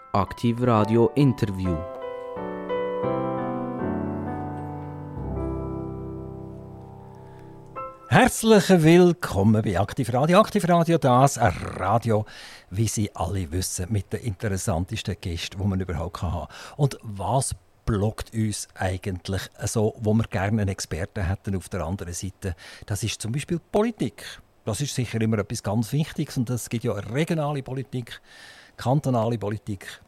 Aktiv Radio Interview. Herzlich willkommen bei Aktiv Radio. Aktiv Radio, das ein Radio, wie Sie alle wissen, mit den interessantesten Gästen, die man überhaupt haben kann. Und was blockt uns eigentlich so, wo wir gerne einen Experten hätten auf der anderen Seite? Das ist zum Beispiel Politik. Das ist sicher immer etwas ganz Wichtiges und es gibt ja regionale Politik, kantonale Politik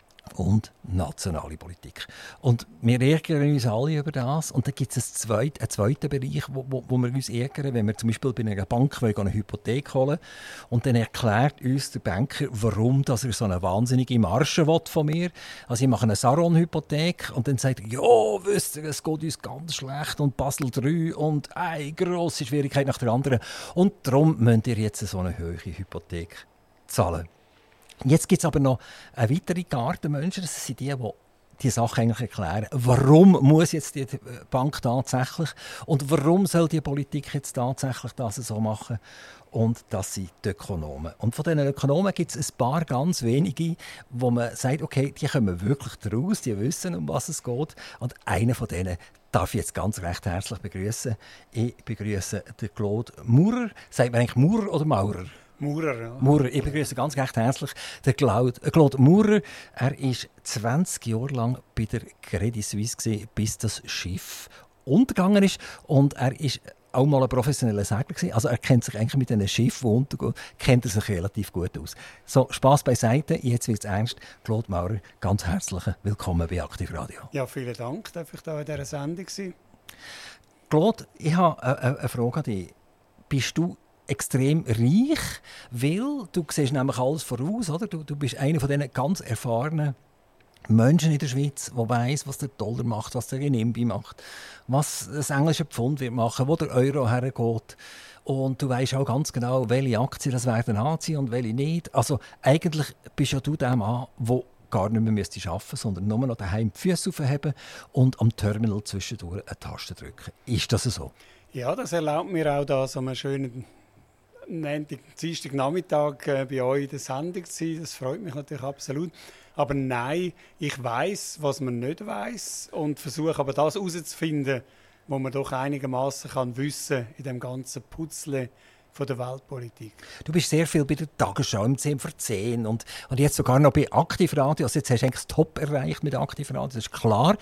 und nationale Politik. Und wir ärgern uns alle über das. Und dann gibt es einen zweiten Bereich, wo wir uns ärgern, wenn wir zum Beispiel bei einer Bank eine Hypothek holen und dann erklärt uns der Banker, warum dass er so eine wahnsinnige Marge von mir will. Also ich mache eine Saron-Hypothek und dann sagt er, ja, wisst ihr, es geht uns ganz schlecht und Basel 3 und eine grosse Schwierigkeit nach der anderen. Und darum müsst ihr jetzt so eine hohe Hypothek zahlen. Jetzt gibt es aber noch eine weitere Garde Menschen, das sind die Sache eigentlich erklären. Warum muss jetzt die Bank tatsächlich und warum soll die Politik jetzt tatsächlich das so machen? Und das sind die Ökonomen. Und von diesen Ökonomen gibt es ein paar ganz wenige, wo man sagt, okay, die kommen wirklich daraus, die wissen, um was es geht. Und einer von denen darf ich jetzt ganz recht herzlich begrüßen. Ich begrüße den Claude Maurer. Sagt man eigentlich Maurer oder Maurer? Maurer, ja. Maurer. Ich begrüße ganz recht herzlich den Claude Maurer. Er war 20 Jahre lang bei der Credit Suisse, bis das Schiff untergegangen ist. Und er war auch mal ein professioneller Segler. Also er kennt sich eigentlich mit diesen Schiffen, die untergehen, kennt er sich relativ gut aus. So, Spass beiseite, jetzt wird es ernst. Claude Maurer, ganz herzlich willkommen bei Aktiv Radio. Ja, vielen Dank, darf ich da in dieser Sendung sein. Claude, ich habe eine Frage an dich. Bist du extrem reich, weil du siehst nämlich alles voraus, oder? Du bist einer von diesen ganz erfahrenen Menschen in der Schweiz, der weiss, was der Dollar macht, was der Renminbi macht, was das englische Pfund wird machen, wo der Euro hergeht. Und du weisst auch ganz genau, welche Aktien das werden anziehen und welche nicht. Also eigentlich bist ja du der Mann, der gar nicht mehr arbeiten müsste, sondern nur noch daheim die Füße aufheben und am Terminal zwischendurch eine Taste drücken. Ist das so? Ja, das erlaubt mir auch, da so einen schönen Dienstagnachmittag bei euch in der Sendung zu sein. Das freut mich natürlich absolut. Aber nein, ich weiss, was man nicht weiss und versuche aber das herauszufinden, was man doch einigermaßen wissen kann in dem ganzen Puzzle von der Weltpolitik. Du bist sehr viel bei der Tagesschau, im 10 vor 10 und jetzt sogar noch bei Aktiv Radio. Also jetzt hast du eigentlich das Top erreicht mit Aktiv Radio, das ist klar.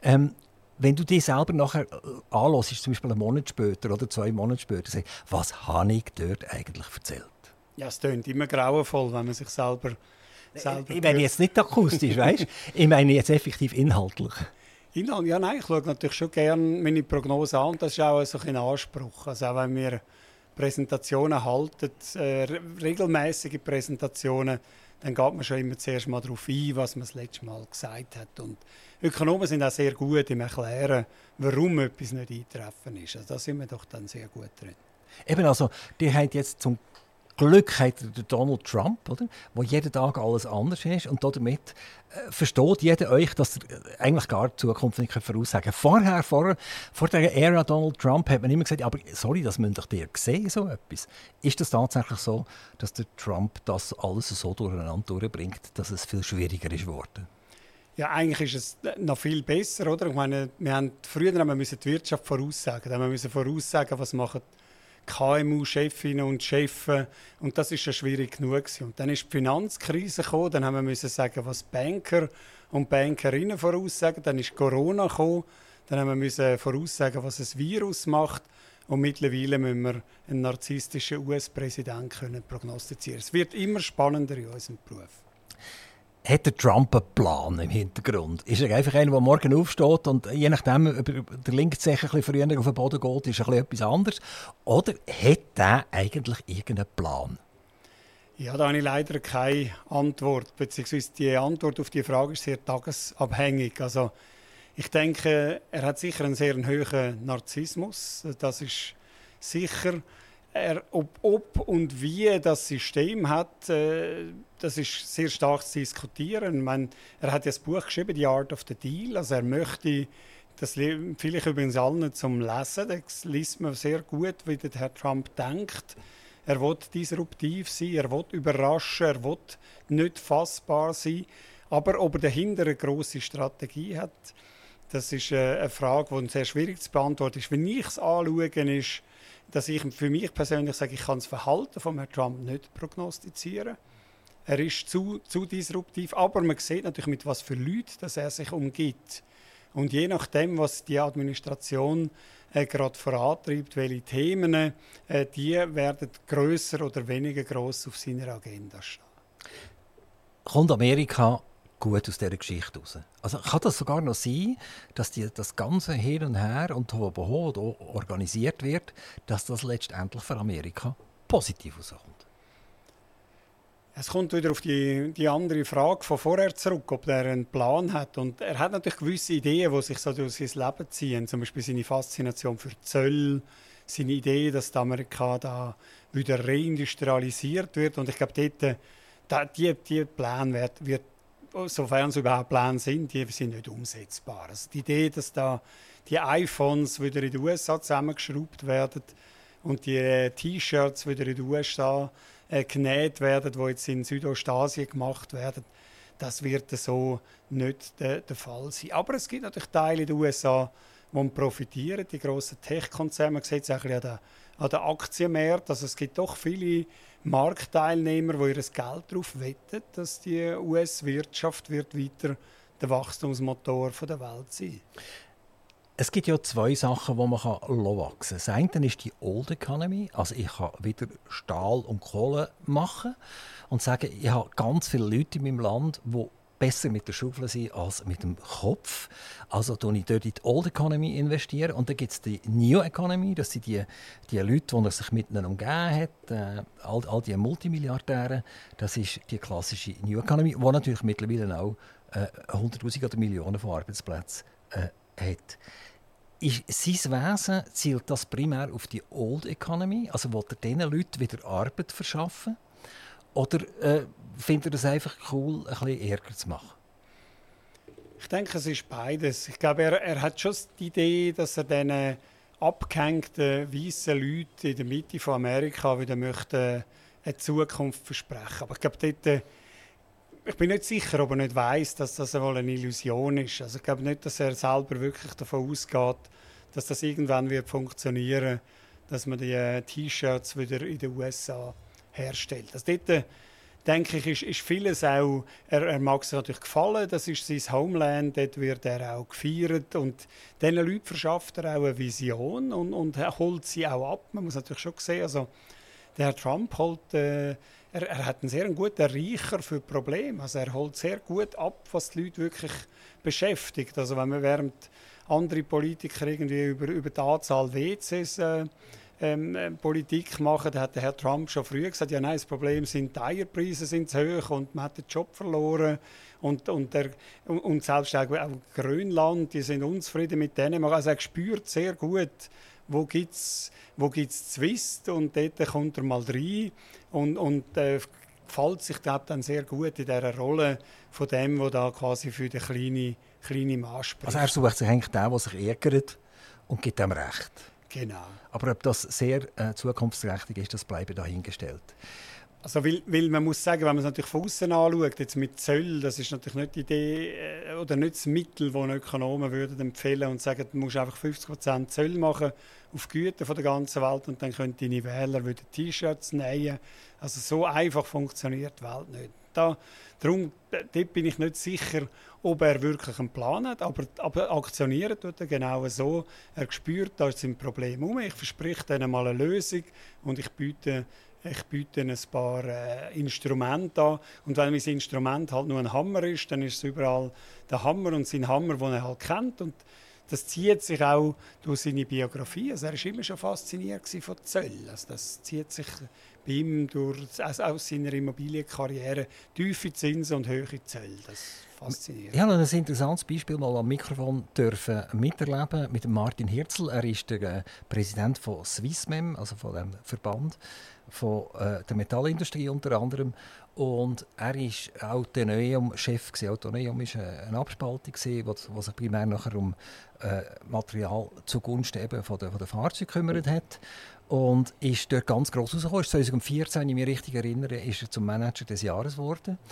Wenn du dich selber nachher anhörst, zum Beispiel einen Monat später oder 2 Monate später, sagst, was habe ich dort eigentlich erzählt? Ja, es klingt immer grauenvoll, wenn man sich selber ich meine jetzt nicht akustisch, weißt? Ich meine jetzt effektiv inhaltlich. Inhalt, ja, nein, ich schaue natürlich schon gerne meine Prognose an und das ist auch so ein Anspruch. Also auch wenn wir Präsentationen halten, regelmäßige Präsentationen, dann geht man schon immer zuerst mal darauf ein, was man das letzte Mal gesagt hat. Und Ökonomen sind auch sehr gut im Erklären, warum etwas nicht eintreffen ist. Also da sind wir doch dann sehr gut drin. Eben, also, die haben jetzt zum Glück hat der Donald Trump, oder? Wo jeden Tag alles anders ist. Und damit versteht jeder euch, dass er eigentlich gar die Zukunft nicht voraussagen kann. Vor der Ära Donald Trump hat man immer gesagt, aber sorry, das müsst doch ihr sehen, so etwas. Ist das tatsächlich so, dass der Trump das alles so durcheinander durchbringt, dass es viel schwieriger ist geworden? Ja, eigentlich ist es noch viel besser, oder? Ich meine, früher haben wir die Wirtschaft voraussagen. Dann haben wir voraussagen, was machen KMU-Chefinnen und Chefs. Und das war schon schwierig genug. Und dann ist die Finanzkrise gekommen. Dann haben wir sagen, was Banker und Bankerinnen voraussagen. Dann ist Corona gekommen. Dann haben wir voraussagen, was ein Virus macht. Und mittlerweile müssen wir einen narzisstischen US-Präsidenten prognostizieren. Es wird immer spannender in unserem Beruf. Hat der Trump einen Plan im Hintergrund? Ist er einfach einer, der morgen aufsteht und je nachdem, ob der linke Zeh ein bisschen früher auf den Boden geht, ist etwas anderes? Oder hat er eigentlich irgendeinen Plan? Ja, da habe ich leider keine Antwort. Beziehungsweise die Antwort auf diese Frage ist sehr tagesabhängig. Also, ich denke, er hat sicher einen sehr hohen Narzissmus. Das ist sicher. Ob und wie das System hat, das ist sehr stark zu diskutieren. Ich meine, er hat ja das Buch geschrieben, «The Art of the Deal». Also er möchte, das empfehle ich übrigens allen zum Lesen, das liest man sehr gut, wie der Herr Trump denkt. Er will disruptiv sein, er will überraschen, er will nicht fassbar sein. Aber ob er dahinter eine grosse Strategie hat, das ist eine Frage, die sehr schwierig zu beantworten ist. Wenn ich es anschaue, ist, dass ich für mich persönlich sage, ich kann das Verhalten von Herrn Trump nicht prognostizieren. Er ist zu disruptiv, aber man sieht natürlich, mit was für Leuten dass er sich umgibt. Und je nachdem, was die Administration gerade vorantreibt, welche Themen, die werden grösser oder weniger gross auf seiner Agenda stehen. Kommt Amerika gut aus dieser Geschichte raus? Also kann das sogar noch sein, dass das ganze Hin und Her und Tohuwabohu organisiert wird, dass das letztendlich für Amerika positiv rauskommt? Es kommt wieder auf die andere Frage von vorher zurück, ob er einen Plan hat. Und er hat natürlich gewisse Ideen, die sich so durch sein Leben ziehen. Zum Beispiel seine Faszination für Zöll, seine Idee, dass die Amerika da wieder reindustrialisiert wird. Und ich glaube, die Pläne wird, sofern es überhaupt Pläne sind, die sind nicht umsetzbar. Also die Idee, dass da die iPhones wieder in den USA zusammengeschraubt werden und die T-Shirts wieder in den USA genäht werden, die jetzt in Südostasien gemacht werden, das wird so nicht der Fall sein. Aber es gibt natürlich Teile in den USA, die profitieren, die grossen Tech-Konzerne. Man sieht es auch ein bisschen an den Aktienmärkten. Also es gibt doch viele Marktteilnehmer, die ihr Geld darauf wetten, dass die US-Wirtschaft weiter der Wachstumsmotor der Welt sein. Es gibt ja zwei Sachen, die man wachsen kann. Das eine ist die Old Economy. Also ich kann wieder Stahl und Kohle machen und sagen, ich habe ganz viele Leute in meinem Land, die besser mit der Schaufel sind als mit dem Kopf. Also investiere ich dort in die Old Economy. Und dann gibt es die New Economy. Das sind die Leute, die er sich mit ihnen umgeben hat. All die Multimilliardäre. Das ist die klassische New Economy, die natürlich mittlerweile auch 100'000 oder Millionen von Arbeitsplätzen hat. Ist sein Wesen, zielt das primär auf die Old Economy? Also will er diesen Leuten wieder Arbeit verschaffen? Oder findet er es einfach cool, ein bisschen Ärger zu machen? Ich denke, es ist beides. Ich glaube, er hat schon die Idee, dass er diesen abgehängten weißen Leuten in der Mitte von Amerika wieder möchte eine Zukunft versprechen. Aber ich glaube, dort, ich bin nicht sicher, ob er nicht weiss, dass das einmal eine Illusion ist. Also ich glaube nicht, dass er selber wirklich davon ausgeht, dass das irgendwann wird funktionieren, dass man die T-Shirts wieder in den USA herstellt. Also dort, denke ich, ist vieles auch, er mag es natürlich gefallen, das ist sein Homeland, dort wird er auch gefeiert und diesen Leuten verschafft er auch eine Vision und holt sie auch ab. Man muss natürlich schon sehen, also der Herr Trump holt, er hat einen sehr guten Riecher für Probleme. Also er holt sehr gut ab, was die Leute wirklich beschäftigt. Also wenn man während andere Politiker irgendwie über die Anzahl WCs Politik machen, da hat der Herr Trump schon früh gesagt, ja nein, das Problem sind die Eierpreise sind zu hoch und man hat den Job verloren und selbst auch Grönland, die sind unzufrieden mit denen. Also er spürt sehr gut, wo gibt's Zwist und dort kommt er mal rein und gefällt sich dann sehr gut in dieser Rolle von dem, der da quasi für den kleinen Mann spricht. Also er sucht sich eigentlich den, der sich ärgert und gibt ihm Recht. Genau. Aber ob das sehr zukunftsträchtig ist, das bleibe dahingestellt. Also weil man muss sagen, wenn man es natürlich von außen anschaut, jetzt mit Zöll, das ist natürlich nicht die Idee oder nicht das Mittel, das Ökonomen würden empfehlen und sagen, du musst einfach 50% Zöll machen auf Güter von der ganzen Welt und dann können deine Wähler wieder T-Shirts nähen. Also so einfach funktioniert die Welt nicht. Darum dort bin ich nicht sicher, ob er wirklich einen Plan hat, aber aktionieren tut er genau so. Er spürt, da ist ein Problem herum. Ich verspreche ihnen mal eine Lösung und ich biete ein paar Instrumente an. Und wenn mein Instrument halt nur ein Hammer ist, dann ist es überall der Hammer und sein Hammer, den er halt kennt. Und das zieht sich auch durch seine Biografie. Also er war immer schon fasziniert von Zöllen. Also das zieht sich bei ihm aus seiner Immobilienkarriere. Tiefe Zinsen und hohe Zölle. Das fasziniert. Ich habe ein interessantes Beispiel mal am Mikrofon miterleben mit Martin Hirzel. Er ist der Präsident von Swissmem, also von dem Verband von der Metallindustrie unter anderem. Und er war auch Teneum-Chef. Teneum war eine Abspaltung, die sich primär nachher um Material zugunsten eben von der Fahrzeuge gekümmert hat. Und ist dort ganz gross rausgekommen. 2014, wenn ich mich richtig erinnere, ist er zum Manager des Jahres geworden.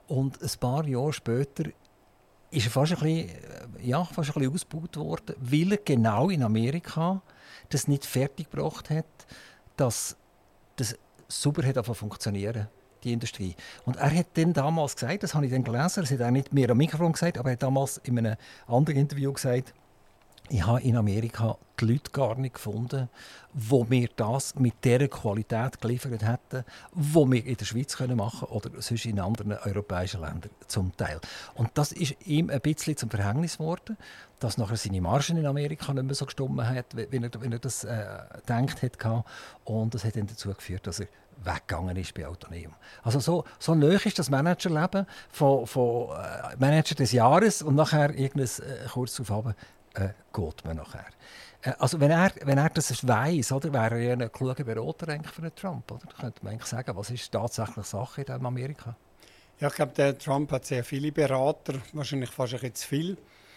Und ein paar Jahre später ist er fast ein bisschen ausgebaut worden, weil er genau in Amerika das nicht fertiggebracht hat, dass das super hat funktionieren, die Industrie. Und er hat dann damals gesagt, das habe ich dann gelesen, das hat er nicht mehr am Mikrofon gesagt, aber er hat damals in einem anderen Interview gesagt, ich habe in Amerika die Leute gar nicht gefunden, die mir das mit dieser Qualität geliefert hätten, die wir in der Schweiz machen können oder sonst in anderen europäischen Ländern zum Teil. Und das ist ihm ein bisschen zum Verhängnis geworden, dass nachher seine Margen in Amerika nicht mehr so gestimmt hat, wie er das gedacht hat. Und das hat dann dazu geführt, dass er weggegangen ist bei Autoneum. Also so nahe ist das Managerleben von Manager des Jahres und nachher kurz darauf geht man nachher. Also wenn er das weiss, oder, wäre er ja ein kluger Berater eigentlich für einen Trump. Oder? Da könnte man eigentlich sagen, was ist tatsächlich Sache in Amerika? Ja, ich glaube, der Trump hat sehr viele Berater, wahrscheinlich fast ein bisschen zu viel.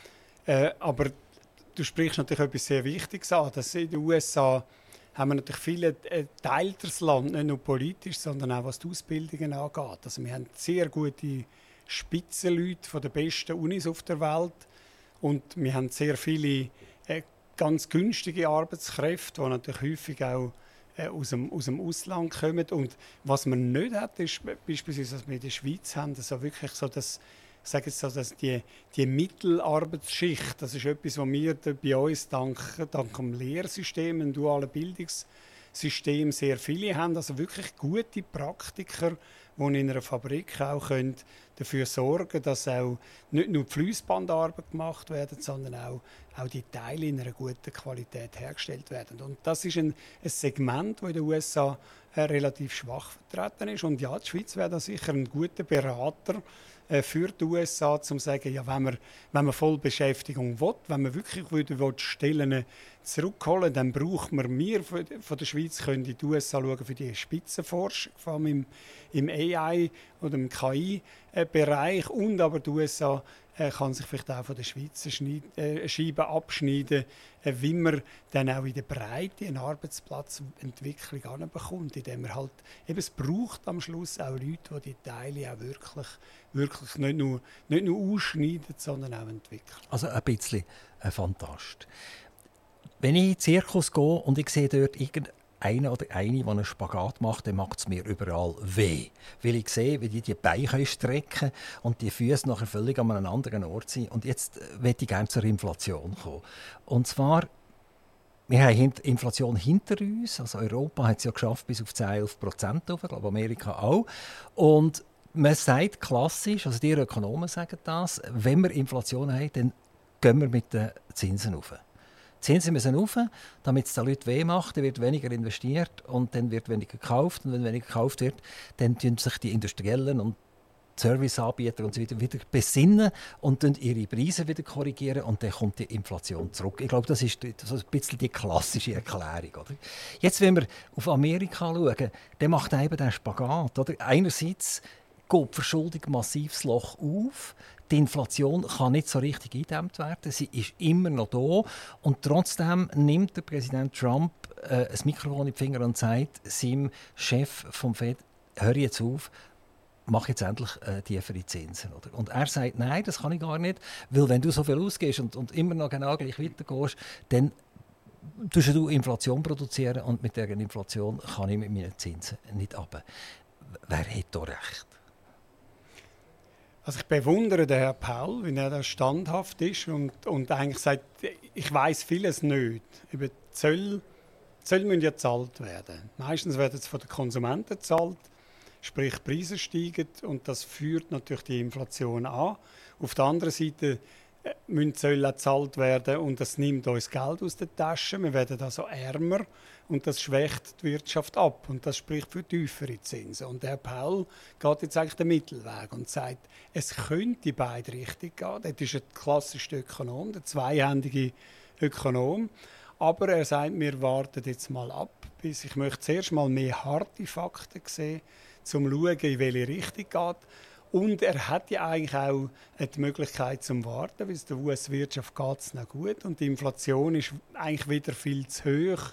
Aber du sprichst natürlich etwas sehr Wichtiges an. Dass in den USA haben wir natürlich viele teiltes Land, nicht nur politisch, sondern auch was die Ausbildungen angeht. Also wir haben sehr gute Spitzenleute von den besten Unis auf der Welt. Und wir haben sehr viele ganz günstige Arbeitskräfte, die natürlich häufig auch aus dem Ausland kommen. Und was man nicht hat, ist beispielsweise, was wir in der Schweiz haben, also wirklich so, dass, ich sage jetzt so, dass die Mittelarbeitsschicht, das ist etwas, was wir bei uns dank dem Lehrsystem, dem dualen Bildungssystem sehr viele haben. Also wirklich gute Praktiker, die in einer Fabrik auch dafür sorgen können, dass auch nicht nur die Fliessbandarbeit gemacht werden, sondern auch die Teile in einer guten Qualität hergestellt werden. Und das ist ein Segment, das in den USA relativ schwach vertreten ist. Und ja, die Schweiz wäre da sicher ein guter Berater für die USA, um zu sagen, ja, wenn man Vollbeschäftigung will, wenn man wirklich Stellen zurückholen, dann braucht man, wir von der Schweiz können in die USA schauen für die Spitzenforschung, vor allem im AI oder im KI-Bereich. Und aber die USA kann sich vielleicht auch von der Schweizer Scheibe abschneiden, wie man dann auch in der Breite eine Arbeitsplatzentwicklung anbekommt, indem man halt, eben, es braucht am Schluss auch Leute, die Teile auch wirklich nicht nur ausschneiden, sondern auch entwickeln. Also ein bisschen ein Fantast. Wenn ich in den Zirkus gehe und ich sehe dort irgendeinen oder eine, die einen Spagat macht, dann macht es mir überall weh. Weil ich sehe, wie die Beine strecken können und die Füße nachher völlig an einem anderen Ort sind. Und jetzt möchte ich gerne zur Inflation kommen. Und zwar, wir haben Inflation hinter uns. Also Europa hat es ja geschafft bis auf 10-11%, ich glaube Amerika auch. Und man sagt klassisch, also die Ökonomen sagen das, wenn wir Inflation haben, dann gehen wir mit den Zinsen rauf. Die Zinsen müssen rauf, damit es den Leuten weh macht, dann wird weniger investiert und dann wird weniger gekauft. Und wenn weniger gekauft wird, dann tun sich die Industriellen und Serviceanbieter und so weiter wieder besinnen und ihre Preise wieder korrigieren und dann kommt die Inflation zurück. Ich glaube, das ist so ein bisschen die klassische Erklärung. Oder? Jetzt, wenn wir auf Amerika schauen, dann macht eben der Spagat. Oder? Einerseits geht die Verschuldung massiv Loch auf. Die Inflation kann nicht so richtig eingedämmt werden. Sie ist immer noch da. Und trotzdem nimmt der Präsident Trump ein Mikrofon in die Finger und sagt seinem Chef vom Fed, hör jetzt auf, mach jetzt endlich tiefere Zinsen. Oder? Und er sagt, nein, das kann ich gar nicht, weil wenn du so viel ausgehst und immer noch genau gleich weitergehst, dann tust du Inflation produzieren und mit dieser Inflation kann ich mit meinen Zinsen nicht runter. Wer hat da recht? Also ich bewundere den Herrn Paul, wie er da standhaft ist und eigentlich sagt, ich weiß vieles nicht. Über Zölle müssen ja gezahlt werden. Meistens werden sie von den Konsumenten gezahlt, sprich die Preise steigen und das führt natürlich die Inflation an. Auf der anderen Seite müssen Zölle auch gezahlt werden und das nimmt uns Geld aus den Taschen. Wir werden also ärmer und das schwächt die Wirtschaft ab und das spricht für tiefere Zinsen. Und Herr Paul geht jetzt eigentlich den Mittelweg und sagt, es könnte in beide Richtungen gehen. Das ist ein klassischer Ökonom, der zweihändige Ökonom. Aber er sagt, wir warten jetzt mal ab, bis ich möchte zuerst mal mehr harte Fakten sehen, um zu schauen, in welche Richtung es geht. Und er hat ja eigentlich auch die Möglichkeit zum Warten, weil der US-Wirtschaft geht es noch gut und die Inflation ist eigentlich wieder viel zu hoch,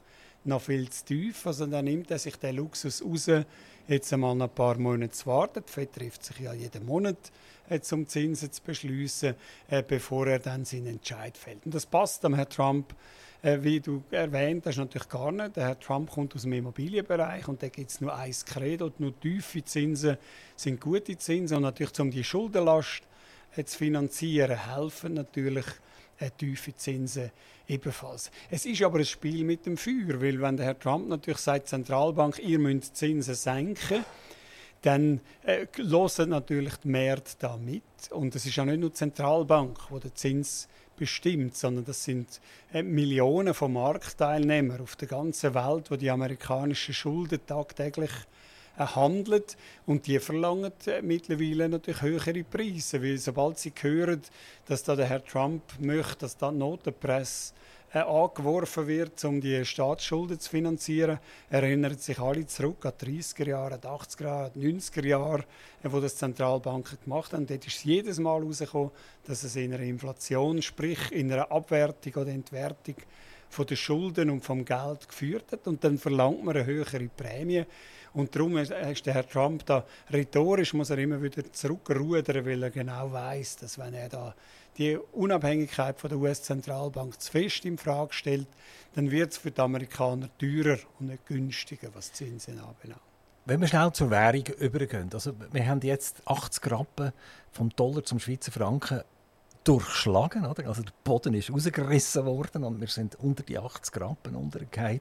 noch viel zu tief. Also dann nimmt er sich den Luxus raus, jetzt einmal ein paar Monate zu warten. Die FED trifft sich ja jeden Monat, um Zinsen zu beschließen, bevor er dann seinen Entscheid fällt. Und das passt am Herrn Trump, wie du erwähnt hast, natürlich gar nicht. Der Herr Trump kommt aus dem Immobilienbereich und da gibt es nur ein Credo, nur tiefe Zinsen sind gute Zinsen. Und natürlich, um die Schuldenlast zu finanzieren, helfen natürlich tiefe Zinsen ebenfalls. Es ist aber ein Spiel mit dem Feuer, weil wenn der Herr Trump natürlich sagt, Zentralbank, ihr müsst Zinsen senken, dann hören natürlich die Märkte da mit. Und es ist ja nicht nur die Zentralbank, die den Zins bestimmt, sondern das sind Millionen von Marktteilnehmern auf der ganzen Welt, die amerikanischen Schulden tagtäglich handeln. Und die verlangen mittlerweile natürlich höhere Preise, weil sobald sie hören, dass da der Herr Trump möchte, dass da die Notenpresse angeworfen wird, um die Staatsschulden zu finanzieren, erinnern sich alle zurück an die 30er Jahre, die 80er Jahre, die 90er Jahre, wo das Zentralbanken gemacht haben. Dort ist es jedes Mal herausgekommen, dass es in einer Inflation, sprich in einer Abwertung oder Entwertung von den Schulden und vom Geld geführt hat. Und dann verlangt man eine höhere Prämie. Und darum ist der Herr Trump da rhetorisch, muss er immer wieder zurückrudern, weil er genau weiß, dass wenn er da die Unabhängigkeit von der US-Zentralbank zu fest in Frage stellt, dann wird es für die Amerikaner teurer und nicht günstiger, was Zinsen anbelangt. Wenn wir schnell zur Währung übergehen, also wir haben jetzt 80 Rappen vom Dollar zum Schweizer Franken durchschlagen, oder? Also der Boden ist rausgerissen worden und wir sind unter die 80 Rappen untergegangen.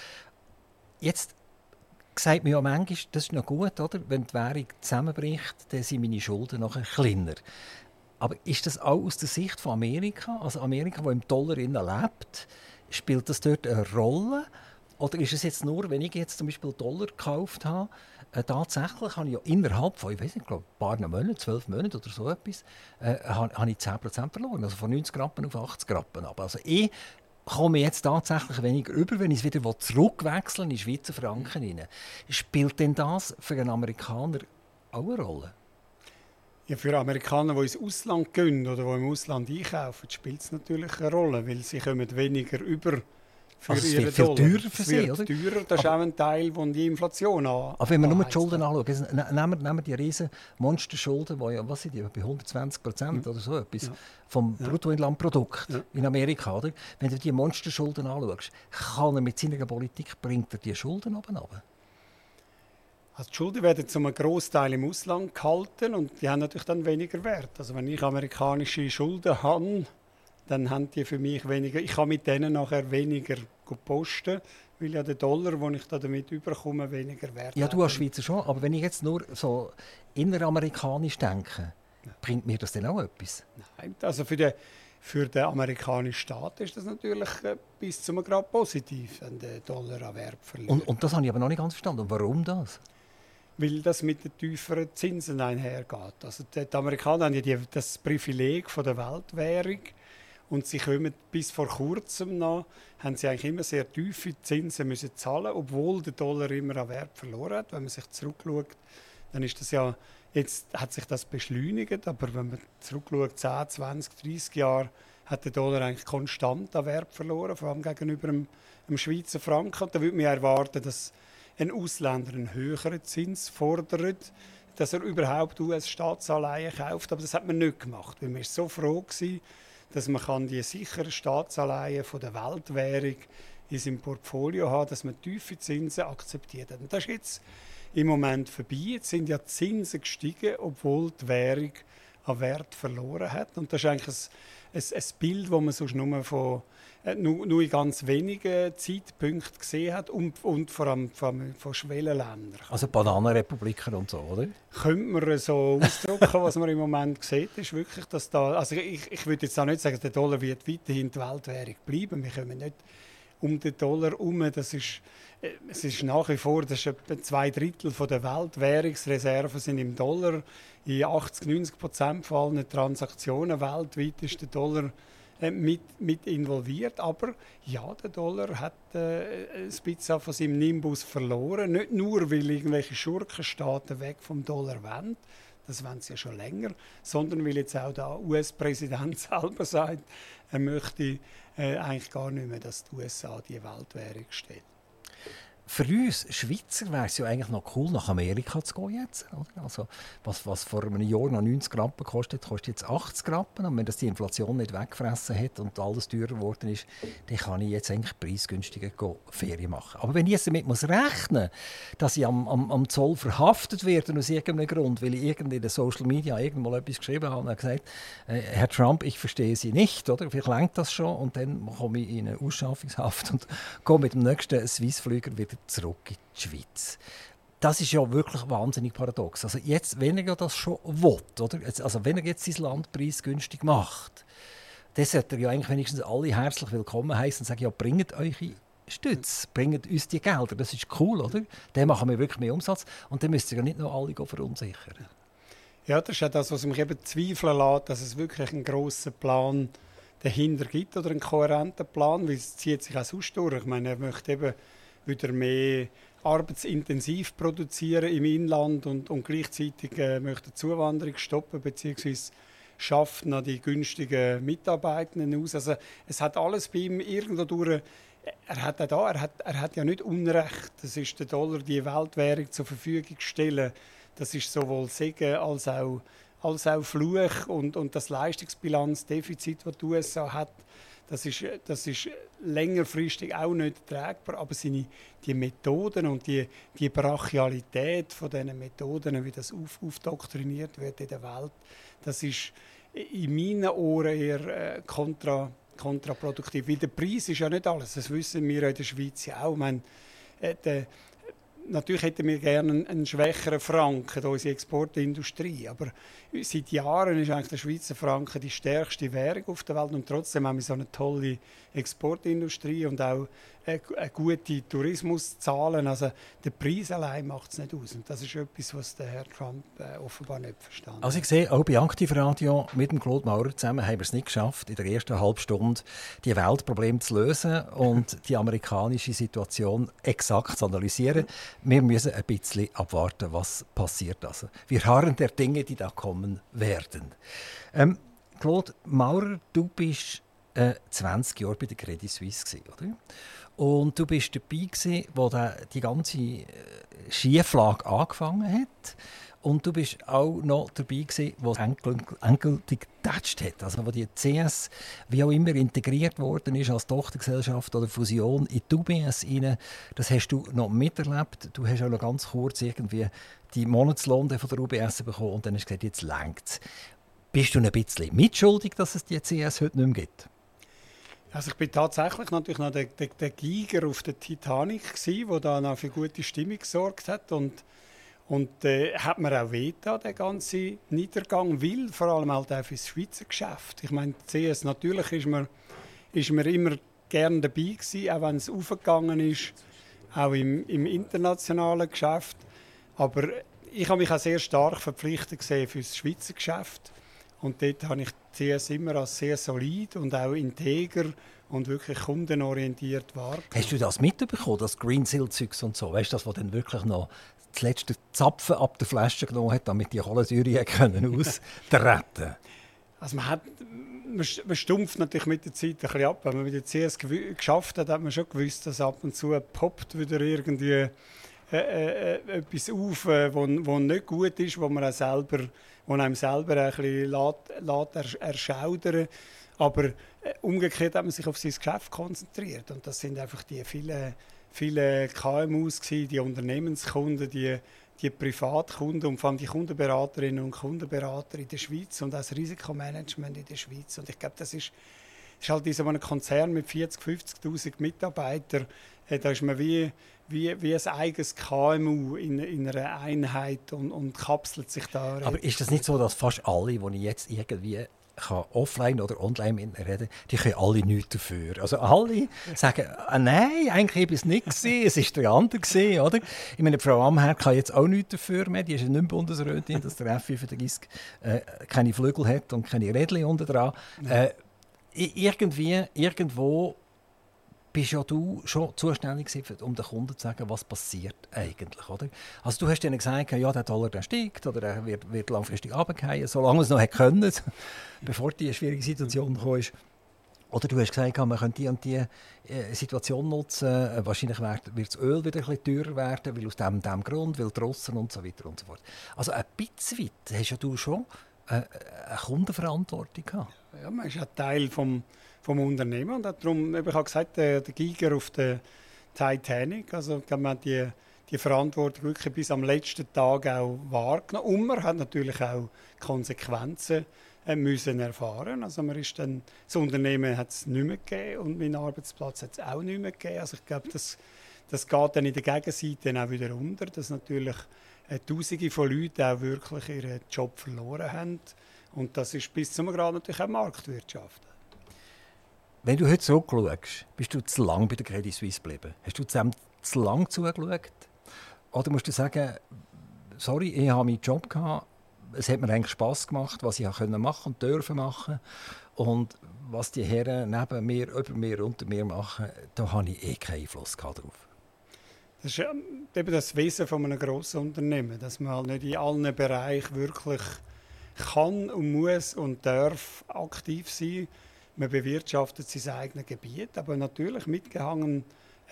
Jetzt sagt man ja manchmal, das ist noch gut, oder? Wenn die Währung zusammenbricht, dann sind meine Schulden nachher kleiner. Aber ist das auch aus der Sicht von Amerika? Also Amerika, das im Dollar lebt, spielt das dort eine Rolle? Oder ist es jetzt nur, wenn ich jetzt zum Beispiel Dollar gekauft habe, tatsächlich habe ich ja innerhalb von, ich weiß nicht, glaube, ein paar Monaten, 12 Monate oder so etwas, habe ich 10% verloren. Also von 90 Rappen auf 80 Rappen. Aber also ich komme jetzt tatsächlich weniger über, wenn ich es wieder zurückwechseln in Schweizer Franken rein. Spielt denn das für einen Amerikaner auch eine Rolle? Ja, für Amerikaner, die ins Ausland gehen oder die im Ausland einkaufen, spielt es natürlich eine Rolle, weil sie kommen weniger über für also ihre es wird viel Dollar. teurer für sie, oder? Teurer, das ist auch ein Teil, wo die Inflation an. Aber wenn wir nur die Schulden anschauen, nehmen wir die riesen Monsterschulden, die ja, was sind die, bei 120% oder so etwas vom Bruttoinlandprodukt in Amerika, oder? Wenn du die Monsterschulden anschaust, kann er mit seiner Politik, bringt er die Schulden oben runter? Also die Schulden werden zu einem Grossteil im Ausland gehalten und die haben natürlich dann weniger Wert. Also wenn ich amerikanische Schulden habe, dann haben die für mich weniger. Ich kann mit denen nachher weniger posten, weil ja der Dollar, den ich da damit überkomme, weniger Wert hat. Ja, du als Schweizer schon, aber wenn ich jetzt nur so inneramerikanisch denke, bringt mir das denn auch etwas? Nein, also für den amerikanischen Staat ist das natürlich bis zum Grad positiv, wenn der Dollar an Wert verliert. Und das habe ich aber noch nicht ganz verstanden. Und warum das? Weil das mit den tieferen Zinsen einhergeht. Also die Amerikaner haben ja das Privileg von der Weltwährung und sie kommen bis vor kurzem noch, haben sie eigentlich immer sehr tiefe Zinsen müssen zahlen, obwohl der Dollar immer an Wert verloren hat. Wenn man sich zurückschaut, dann ist das ja, jetzt hat sich das beschleunigt, aber wenn man zurückschaut, 10, 20, 30 Jahre, hat der Dollar eigentlich konstant an Wert verloren, vor allem gegenüber dem Schweizer Franken. Und da würde man erwarten, dass ein Ausländer einen höheren Zins fordert, dass er überhaupt US-Staatsanleihen kauft. Aber das hat man nicht gemacht, weil man so froh war, dass man die sicheren Staatsanleihen von der Weltwährung in seinem Portfolio haben, dass man tiefe Zinsen akzeptiert hat. Und das ist jetzt im Moment vorbei. Jetzt sind ja die Zinsen gestiegen, obwohl die Währung an Wert verloren hat. Und das ist eigentlich ein Bild, das man sonst nur in ganz wenigen Zeitpunkten gesehen hat und vor allem von Schwellenländern. Also Bananenrepubliken und so, oder? Könnte man so ausdrücken, was man im Moment sieht, ist wirklich, dass da, also ich würde jetzt auch nicht sagen, der Dollar wird weiterhin die Weltwährung bleiben. Wir kommen nicht um den Dollar herum. Es ist nach wie vor, das ist etwa 2/3 der Weltwährungsreserven sind im Dollar. In 80-90% von allen Transaktionen weltweit ist der Dollar mit involviert. Aber ja, der Dollar hat ein bisschen von seinem Nimbus verloren. Nicht nur, weil irgendwelche Schurkenstaaten weg vom Dollar wollen, das wollen sie ja schon länger, sondern weil jetzt auch der US-Präsident selber sagt, er möchte eigentlich gar nicht mehr, dass die USA die Weltwährung stellt. für uns Schweizer wäre es ja eigentlich noch cool, nach Amerika zu gehen jetzt. Oder? Also, was vor einem Jahr noch 90 Rappen kostet jetzt 80 Rappen. Und wenn das die Inflation nicht weggefressen hat und alles teurer geworden ist, dann kann ich jetzt eigentlich preisgünstiger Ferien machen. Aber wenn ich jetzt damit rechnen muss, dass ich am Zoll verhaftet werde aus irgendeinem Grund, weil ich in den Social Media irgendwann etwas geschrieben habe und gesagt, Herr Trump, ich verstehe Sie nicht, oder? Vielleicht reicht das schon und dann komme ich in eine Ausschaffungshaft und gehe mit dem nächsten Swissflüger wieder zurück in die Schweiz. Das ist ja wirklich wahnsinnig paradox. Also jetzt, wenn er das schon will, oder? Also wenn er jetzt sein Land preisgünstig macht, dann sollte er ja eigentlich wenigstens alle herzlich willkommen heißen und sagen, ja, bringt eure Stütze, bringt uns die Gelder, das ist cool, oder? Dann machen wir wirklich mehr Umsatz und dann müsst ihr ja nicht noch alle verunsichern. Ja, das ist ja das, was mich eben zweifeln lässt, dass es wirklich einen grossen Plan dahinter gibt oder einen kohärenten Plan, weil es zieht sich auch sonst durch. Ich meine, er möchte eben wieder mehr arbeitsintensiv produzieren im Inland und gleichzeitig möchte die Zuwanderung stoppen bzw. schafft noch die günstigen Mitarbeitenden aus. Also es hat alles bei ihm irgendwo durch. Er hat ja nicht Unrecht. Das ist der Dollar, die Weltwährung zur Verfügung stellen. Das ist sowohl Segen als auch Fluch und das Leistungsbilanzdefizit, das die USA hat, das ist längerfristig auch nicht tragbar. Aber die Methoden und die Brachialität von diesen Methoden, wie das aufdoktriniert wird in der Welt, das ist in meinen Ohren eher kontraproduktiv. Weil der Preis ist ja nicht alles. Das wissen wir in der Schweiz ja auch. Ich meine, natürlich hätten wir gerne einen schwächeren Franken, unsere Exportindustrie. Aber seit Jahren ist eigentlich der Schweizer Franken die stärkste Währung auf der Welt. Und trotzdem haben wir so eine tolle Exportindustrie und auch gute Tourismuszahlen. Also der Preis allein macht es nicht aus. Und das ist etwas, was der Herr Trump offenbar nicht verstanden hat. Also ich sehe, auch bei Aktivradio mit dem Claude Maurer zusammen haben wir es nicht geschafft, in der ersten halben Stunde die Weltprobleme zu lösen und die amerikanische Situation exakt zu analysieren. Wir müssen ein bisschen abwarten, was passiert. Also, wir harren der Dinge, die da kommen werden. Claude Maurer, du bist 20 Jahre bei der Credit Suisse, oder? Und du bist dabei, wo die ganze Schieflage angefangen hat. Und du bist auch noch dabei, wo es endgültig getatscht hat. Also wo die CS, wie auch immer, integriert worden ist als Tochtergesellschaft oder Fusion in die UBS rein. Das hast du noch miterlebt. Du hast auch noch ganz kurz irgendwie die Monatslohn von der UBS bekommen und dann hast du gesagt, jetzt reicht es. Bist du ein bisschen mitschuldig, dass es die CS heute nicht mehr gibt? Also ich bin tatsächlich natürlich noch der Giger auf der Titanic gsi, der da noch für gute Stimmung gesorgt hat und hat mir auch wehgetan, der ganze Niedergang, weil vor allem halt auch für das Schweizer Geschäft. Ich meine, CS natürlich ist mir immer gerne dabei gewesen, auch wenn es aufgegangen ist, auch im internationalen Geschäft. Aber ich habe mich auch sehr stark verpflichtet gesehen für das Schweizer Geschäft. Und dort habe ich CS immer als sehr solid und auch integer und wirklich kundenorientiert wahrgenommen. Hast du das mitbekommen, das Greensill-Zeugs und so? Weißt du, das, was dann wirklich noch das letzte Zapfen ab der Flasche genommen hat, damit die Kohlensäure austreten? Also man stumpft natürlich mit der Zeit ein bisschen ab. Wenn man mit der CS geschafft hat, hat man schon gewusst, dass ab und zu poppt wieder irgendwie etwas auf, wo nicht gut ist, wo einem selber ein bisschen erschaudern. Aber umgekehrt hat man sich auf sein Geschäft konzentriert. Und das sind einfach die viele KMUs gewesen, die Unternehmenskunden, die Privatkunden und vor allem die Kundenberaterinnen und Kundenberater in der Schweiz und auch das Risikomanagement in der Schweiz. Und ich glaube, das ist halt in so einem Konzern mit 40.000, 50.000 Mitarbeitern, da ist man wie ein eigenes KMU in einer Einheit und kapselt sich da. Aber ist das nicht so, dass fast alle, die ich jetzt irgendwie offline oder online mit ihnen reden, die können alle nichts dafür. Also alle sagen, nein, eigentlich war es nicht, es war der andere, oder? Ich meine, Frau Amherr kann jetzt auch nichts dafür mehr, die ist ja nicht mehr Bundesrätin, dass der F35 keine Flügel hat und keine Rädchen unten dran. Irgendwo bist ja du schon zuständig, um den Kunden zu sagen, was passiert eigentlich, oder? Also du hast ihnen gesagt, ja, der Dollar der steigt oder er wird langfristig runterfallen, solange es noch können, bevor die schwierige Situation kam. Oder du hast gesagt, man könnte die und die Situation nutzen. Wahrscheinlich wird das Öl wieder ein bisschen teurer werden, weil aus dem Grund, weil die Russen und so weiter und so fort. Also ein bisschen weit hast ja du schon eine Kundenverantwortung gehabt. Ja, man ist ja Teil vom Unternehmen und darum, ich habe gesagt, der Giger auf der Titanic, also man hat die Verantwortung wirklich bis am letzten Tag auch wahrgenommen. Und man hat natürlich auch Konsequenzen müssen erfahren. Also man ist dann, das Unternehmen hat es nicht mehr gegeben und meinen Arbeitsplatz hat es auch nicht mehr gegeben. Also ich glaube, das geht dann in der Gegenseite dann auch wieder unter, dass natürlich Tausende von Leuten auch wirklich ihren Job verloren haben. Und das ist bis zum Grad natürlich auch Marktwirtschaft. Wenn du heute zurückschaust, bist du zu lange bei der Credit Suisse geblieben? Hast du zusammen zu lange zugeschaut? Oder musst du sagen, sorry, ich habe meinen Job gehabt, es hat mir eigentlich Spass gemacht, was ich machen und dürfen machen. Und was die Herren neben mir, über mir, unter mir machen, da habe ich keinen Einfluss drauf. Das ist eben das Wesen von einem grossen Unternehmen, dass man halt nicht in allen Bereichen wirklich kann und muss und darf aktiv sein. Man bewirtschaftet sein eigenes Gebiet, aber natürlich mitgefangen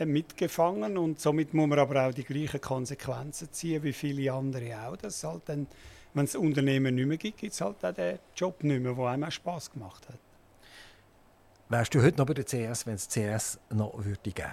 und somit muss man aber auch die gleichen Konsequenzen ziehen wie viele andere auch. Dass halt dann, wenn es das Unternehmen nicht mehr gibt, gibt es halt auch den Job nicht mehr, der einem auch Spass gemacht hat. Wärst du heute noch bei der CS, wenn es CS noch würde geben?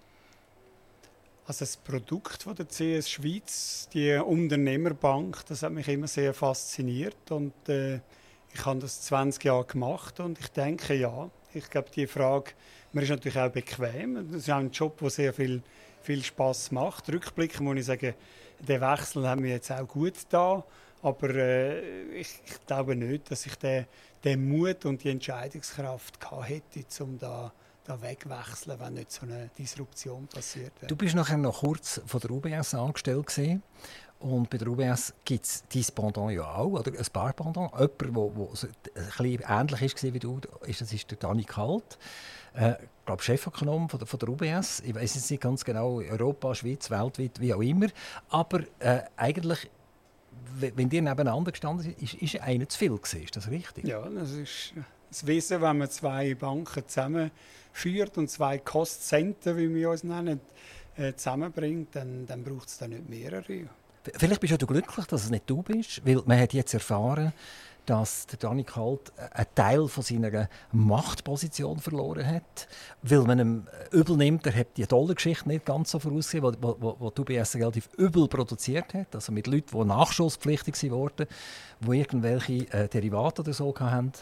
Also das Produkt von der CS Schweiz, die Unternehmerbank, das hat mich immer sehr fasziniert und ich habe das 20 Jahre gemacht und ich denke, ja, ich glaube, die Frage, man ist natürlich auch bequem, das ist auch ein Job, der sehr viel Spass macht. Rückblickend muss ich sagen, der Wechsel hat mir jetzt auch gut getan, aber ich glaube nicht, dass ich den Mut und die Entscheidungskraft gehabt hätte, um da wegwechseln, wenn nicht so eine Disruption passiert wäre. Du bist nachher noch kurz von der UBS angestellt gewesen. Und bei der UBS gibt es dein Pendant ja auch, oder ein paar Pendant. Jemand, der ein bisschen ähnlich war wie du, das ist der Dani Kalt. Ich glaube, Chefökonom von der UBS. Ich weiß nicht ganz genau, Europa, Schweiz, weltweit, wie auch immer. Aber eigentlich, wenn die nebeneinander gestanden sind, ist einer zu viel gewesen. Ist das richtig? Ja, das ist das Wesen, wenn man zwei Banken zusammenführt und zwei Cost-Center, wie wir uns nennen, zusammenbringt, dann braucht es da nicht mehrere. Vielleicht bist du glücklich, dass es nicht du bist, weil man hat jetzt erfahren, dass der Dani Kalt einen Teil von seiner Machtposition verloren hat, weil man ihm übel nimmt. Er hat die Dollargeschichte nicht ganz so vorausgesehen, wo die UBS relativ übel produziert hat, also mit Leuten, die nachschusspflichtig wurden, die irgendwelche Derivate oder so hatten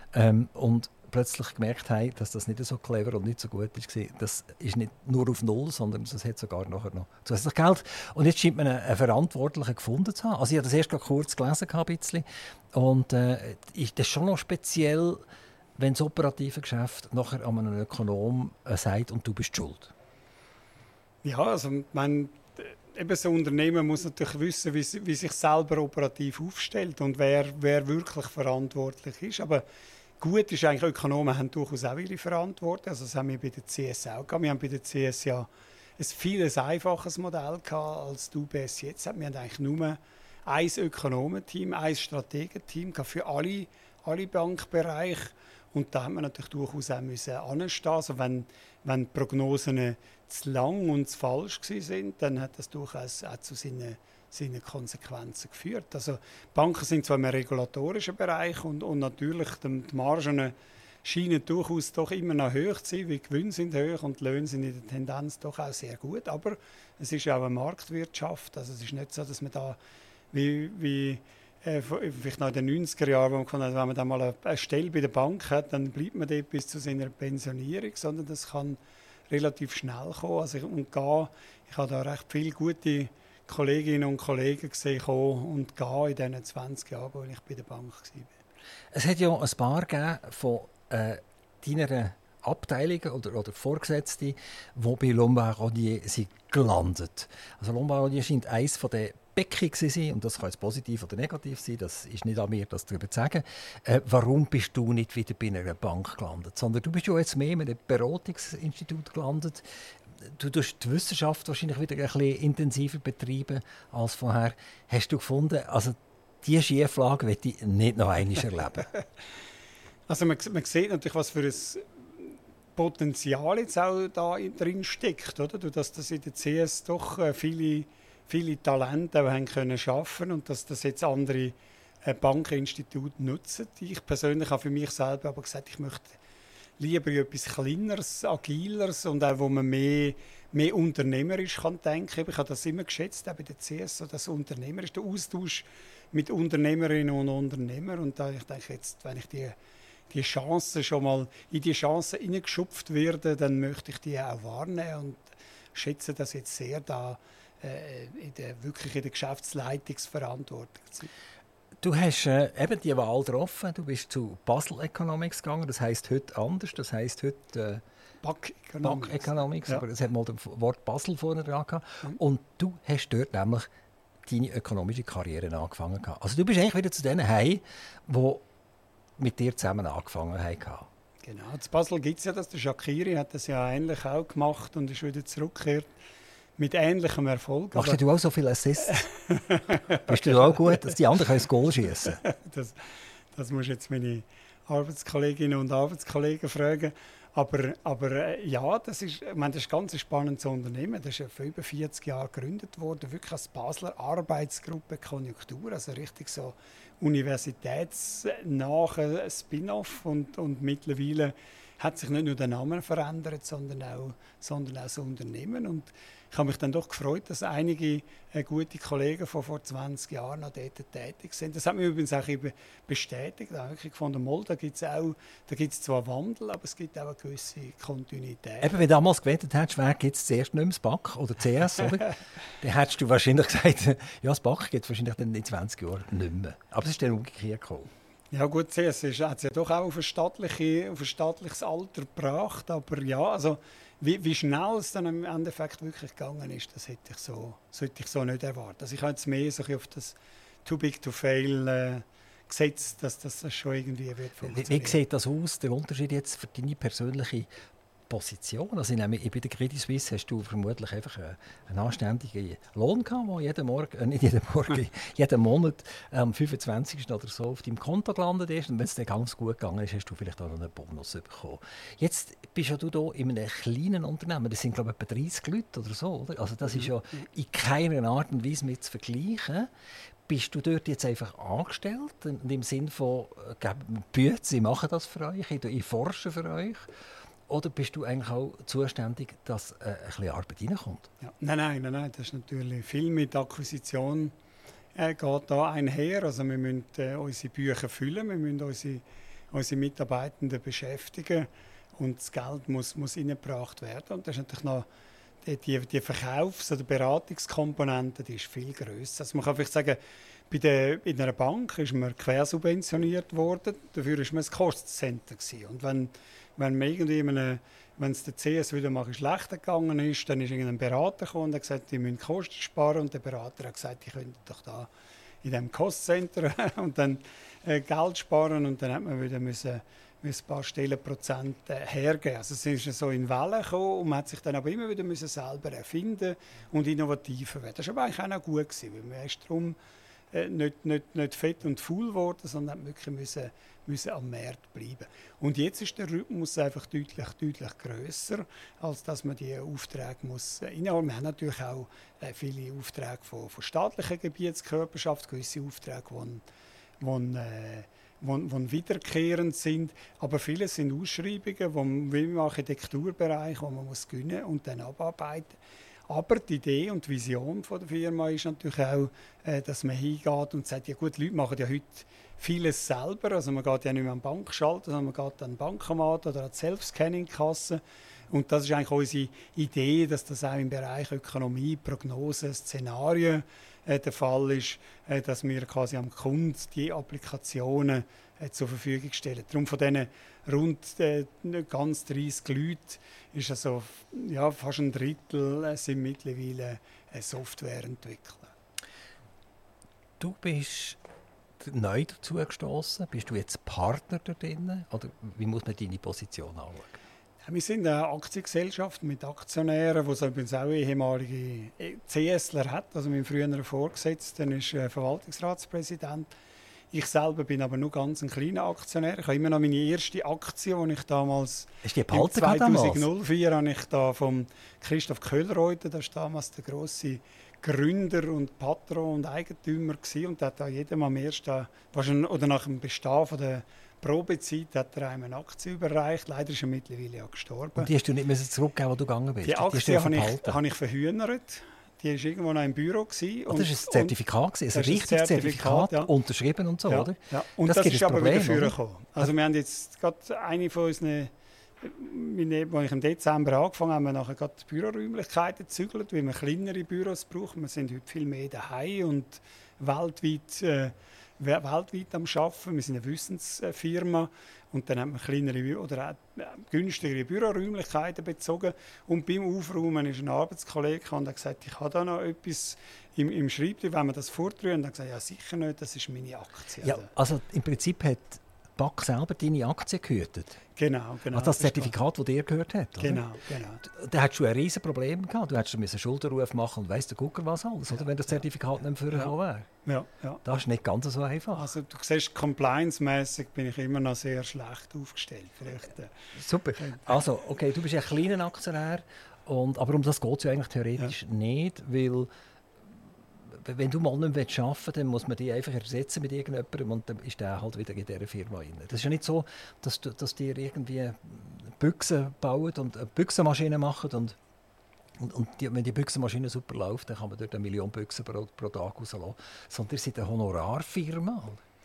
und plötzlich gemerkt haben, dass das nicht so clever und nicht so gut war. Das ist nicht nur auf Null, sondern es hat sogar nachher noch zusätzlich Geld. Und jetzt scheint man einen Verantwortlichen gefunden zu haben. Also ich habe das erst kurz gelesen, ein bisschen. Und das ist schon noch speziell, wenn das operative Geschäft nachher an einen Ökonom sagt, und du bist schuld. Ja, also eben so ein Unternehmen muss natürlich wissen, wie sich selber operativ aufstellt und wer wirklich verantwortlich ist. Aber gut ist eigentlich, Ökonomen haben durchaus auch ihre Verantwortung. Also das haben wir bei der CS auch gehabt. Wir haben bei der CS ja ein viel einfaches Modell gehabt als die UBS jetzt hat. Wir haben eigentlich nur ein Ökonomenteam, ein Strategenteam für alle Bankbereiche. Und da haben wir natürlich durchaus auch anstehen. Also wenn die Prognosen zu lang und zu falsch waren, dann hat das durchaus auch zu seinen Konsequenzen geführt. Also Banken sind zwar im regulatorischen Bereich und natürlich die Margen scheinen durchaus doch immer noch hoch zu sein, weil die Gewinne sind hoch und die Löhne sind in der Tendenz doch auch sehr gut. Aber es ist ja auch eine Marktwirtschaft. Also es ist nicht so, dass man da wie vielleicht noch in den 90er Jahren, wenn man dann mal eine Stelle bei der Bank hat, dann bleibt man dort bis zu seiner Pensionierung, sondern das kann relativ schnell kommen. Also ich habe da recht viele gute Kolleginnen und Kollegen gesehen kommen und gehen in diesen 20 Jahren, als ich bei der Bank war. Es hat ja ein paar gegeben von deiner Abteilungen oder Vorgesetzte, die bei Lombard Odier sind gelandet. Also Lombard Odier scheint eines von den Becken zu sein, und das kann jetzt positiv oder negativ sein, das ist nicht an mir, das darüber zu sagen. Warum bist du nicht wieder bei einer Bank gelandet, sondern du bist ja jetzt mehr in einem Beratungsinstitut gelandet. Du tust die Wissenschaft wahrscheinlich wieder ein bisschen intensiver betreiben als vorher. Hast du gefunden, also diese Schieflage möchte ich nicht noch einmal erleben? Also man sieht natürlich, was für Potenzial jetzt auch da drin steckt, oder? Dass das in der CS doch viele Talente auch haben können schaffen und dass das jetzt andere Bankinstitute nutzen. Ich persönlich habe für mich selber aber gesagt, ich möchte lieber etwas Kleineres, Agileres und auch, wo man mehr unternehmerisch kann denken. Ich habe das immer geschätzt, auch bei der CS, so das Unternehmerisch, der Austausch mit Unternehmerinnen und Unternehmern. Und da ich denke jetzt, wenn ich die Chance schon mal in die Chance hineingeschupft werde, dann möchte ich die auch wahrnehmen und schätze das jetzt sehr, da wirklich in der Geschäftsleitungsverantwortung zu sein. Du hast eben die Wahl getroffen, du bist zu Basel Economics gegangen, das heisst heute anders, das heisst heute BAC Economics, ja. aber es hat mal das Wort Basel vorne dran gehabt. Und du hast dort nämlich deine ökonomische Karriere angefangen gehabt. Also du bist eigentlich wieder zu denen heim, die mit dir zusammen angefangen haben. Genau, in Basel gibt es ja das, der Shaqiri hat das ja ähnlich auch gemacht und ist wieder zurückgekehrt. Mit ähnlichem Erfolg. Machst du auch so viele Assists? Bist du auch gut, dass die anderen das Goal schießen? Das musst jetzt meine Arbeitskolleginnen und Arbeitskollegen fragen. Aber ja, das ist ein ganz spannendes Unternehmen. Das ist ja vor über 40 Jahren gegründet worden, wirklich als Basler Arbeitsgruppe Konjunktur, also richtig so universitätsnahe Spin-off und mittlerweile hat sich nicht nur der Name verändert, sondern auch das Unternehmen. Und ich habe mich dann doch gefreut, dass einige gute Kollegen von vor 20 Jahren noch dort tätig sind. Das hat mich übrigens auch bestätigt. Ich habe wirklich gefunden, da gibt es zwar Wandel, aber es gibt auch eine gewisse Kontinuität. Eben, wenn du damals gewettet hättest, wer gibt es zuerst nicht mehr das BAC oder CS, oder? Dann hättest du wahrscheinlich gesagt, ja, das BAC gibt es wahrscheinlich dann in 20 Jahren nicht mehr. Aber es ist dann umgekehrt gekommen. Ja gut, CS hat es ja doch auch auf ein staatliches Alter gebracht, aber ja, also wie schnell es dann im Endeffekt wirklich gegangen ist, das sollte ich so nicht erwarten. Also ich habe jetzt mehr so auf das Too Big to Fail gesetzt, dass das schon irgendwie wird funktionieren. Wie sieht das aus, der Unterschied jetzt für deine persönliche Position? Also bei der Credit Suisse hast du vermutlich einfach einen anständigen Lohn gehabt, der jeden Monat am 25. oder so auf deinem Konto gelandet ist. Und wenn es dann ganz gut gegangen ist, hast du vielleicht auch noch einen Bonus bekommen. Jetzt bist ja du hier in einem kleinen Unternehmen. Das sind, glaube ich, etwa 30 Leute oder so. Oder? Also das ist ja in keiner Art und Weise mit zu vergleichen. Bist du dort jetzt einfach angestellt? Im Sinne von, sie machen das für euch, ich forsche für euch? Oder bist du eigentlich auch zuständig, dass ein bisschen Arbeit reinkommt? Ja. Nein. Das ist natürlich viel mit Akquisition geht da einher. Also wir müssen unsere Bücher füllen, wir müssen unsere Mitarbeitenden beschäftigen und das Geld muss reingebracht werden. Und das ist natürlich noch die Verkaufs- oder Beratungskomponente, die ist viel grösser. Also man kann vielleicht sagen, in einer Bank ist man quersubventioniert worden, dafür war man ein Cost-Center gewesen. Und wenn es der CS wieder mal schlechter gegangen ist, dann ist irgendein Berater gekommen und hat gesagt, die müssen Kosten sparen. Und der Berater hat gesagt, die könnten doch da in diesem Cost-Center und dann Geld sparen. Und dann hat man wieder ein paar Stellenprozent hergeben. Also es ist so in Wellen gekommen und man hat sich dann aber immer wieder selber erfinden und innovativer werden. Das war aber eigentlich auch noch gut gewesen, weil man ist darum nicht fett und faul geworden, sondern wirklich müssen am Markt bleiben. Und jetzt ist der Rhythmus einfach deutlich grösser, als dass man die Aufträge muss reinholen. Wir haben natürlich auch viele Aufträge von staatlicher Gebietskörperschaft, gewisse Aufträge, die wiederkehrend sind, aber viele sind Ausschreibungen, wie im Architekturbereich, wo man gewinnen muss und dann abarbeiten. Aber die Idee und die Vision der Firma ist natürlich auch, dass man hingeht und sagt, ja gut, die Leute machen ja heute vieles selber. Also man geht ja nicht mehr an den Bankschalter, sondern man geht an den Bankomat oder an die Self-Scanning-Kasse. Und das ist eigentlich unsere Idee, dass das auch im Bereich Ökonomie, Prognose, Szenarien der Fall ist, dass wir quasi am Kunden die Applikationen zur Verfügung stellen. Darum von diesen rund ganz 30 Leuten ist also, ja, fast ein Drittel sind mittlerweile Softwareentwickler. Du bist neu dazu gestoßen. Bist du jetzt Partner da drin? Oder wie muss man deine Position anschauen? Wir sind eine Aktiengesellschaft mit Aktionären, die es übrigens auch ehemalige CSler hat. Also mein früherer Vorgesetzter ist Verwaltungsratspräsident Ich selber bin aber nur ganz ein kleiner Aktionär. Ich habe immer noch meine erste Aktie, die ich damals Ist die im behalten 2004 habe ich da vom Christoph Köhlreuter, das ist damals der grosse Gründer und Patron und Eigentümer gewesen, und der hat da jedem am ersten, oder nach dem Bestehen von der Probezeit, hat er einem eine Aktie überreicht. Leider ist er mittlerweile ja gestorben. Und die hast du nicht mehr zurückgegeben, wo du gegangen bist? Die Aktie habe ich verhühnert. Die war irgendwo noch im Büro. Das war ein Zertifikat, ein richtiges Zertifikat, ja. Unterschrieben und so, ja, oder? Ja. Und das ist aber wieder vorgekommen. Also wir haben jetzt gerade eine von unseren, als ich im Dezember angefangen habe, haben wir nachher gerade die Büroräumlichkeiten gezügelt, weil wir kleinere Büros brauchen. Wir sind heute viel mehr daheim und weltweit am Arbeiten. Wir sind eine Wissensfirma und dann haben wir kleinere oder auch günstigere Büroräumlichkeiten bezogen. Und beim Aufräumen ist ein Arbeitskollege und hat gesagt, ich habe da noch etwas im Schreibtisch, wenn wir das vortrügen. Und er hat gesagt, ja sicher nicht, das ist meine Aktie. Ja, also im Prinzip hat die BAK selber deine Aktien gehütet. Genau. Also das Zertifikat, das dir gehört hat. Oder? Genau. Da hattest du ein riesen Problem gehabt. Du hättest einen Schulterruf machen und weiss der Gucker was alles, oder? Wenn das Zertifikat nicht mehr vorgekommen wäre. Ja. Das ist nicht ganz so einfach. Also du siehst, compliance-mässig bin ich immer noch sehr schlecht aufgestellt. Super. Also, okay, du bist ein kleiner Aktionär, aber um das geht es ja eigentlich theoretisch nicht, weil wenn du mal nicht mehr arbeiten willst, dann muss man die einfach ersetzen mit irgendjemandem und dann ist der halt wieder in dieser Firma rein. Das ist ja nicht so, dass die irgendwie Büchsen bauen und eine Büchsenmaschine machen und wenn die Büchsenmaschine super läuft, dann kann man dort 1 Million Büchsen pro Tag rauslassen. Sondern ihr seid eine Honorarfirma.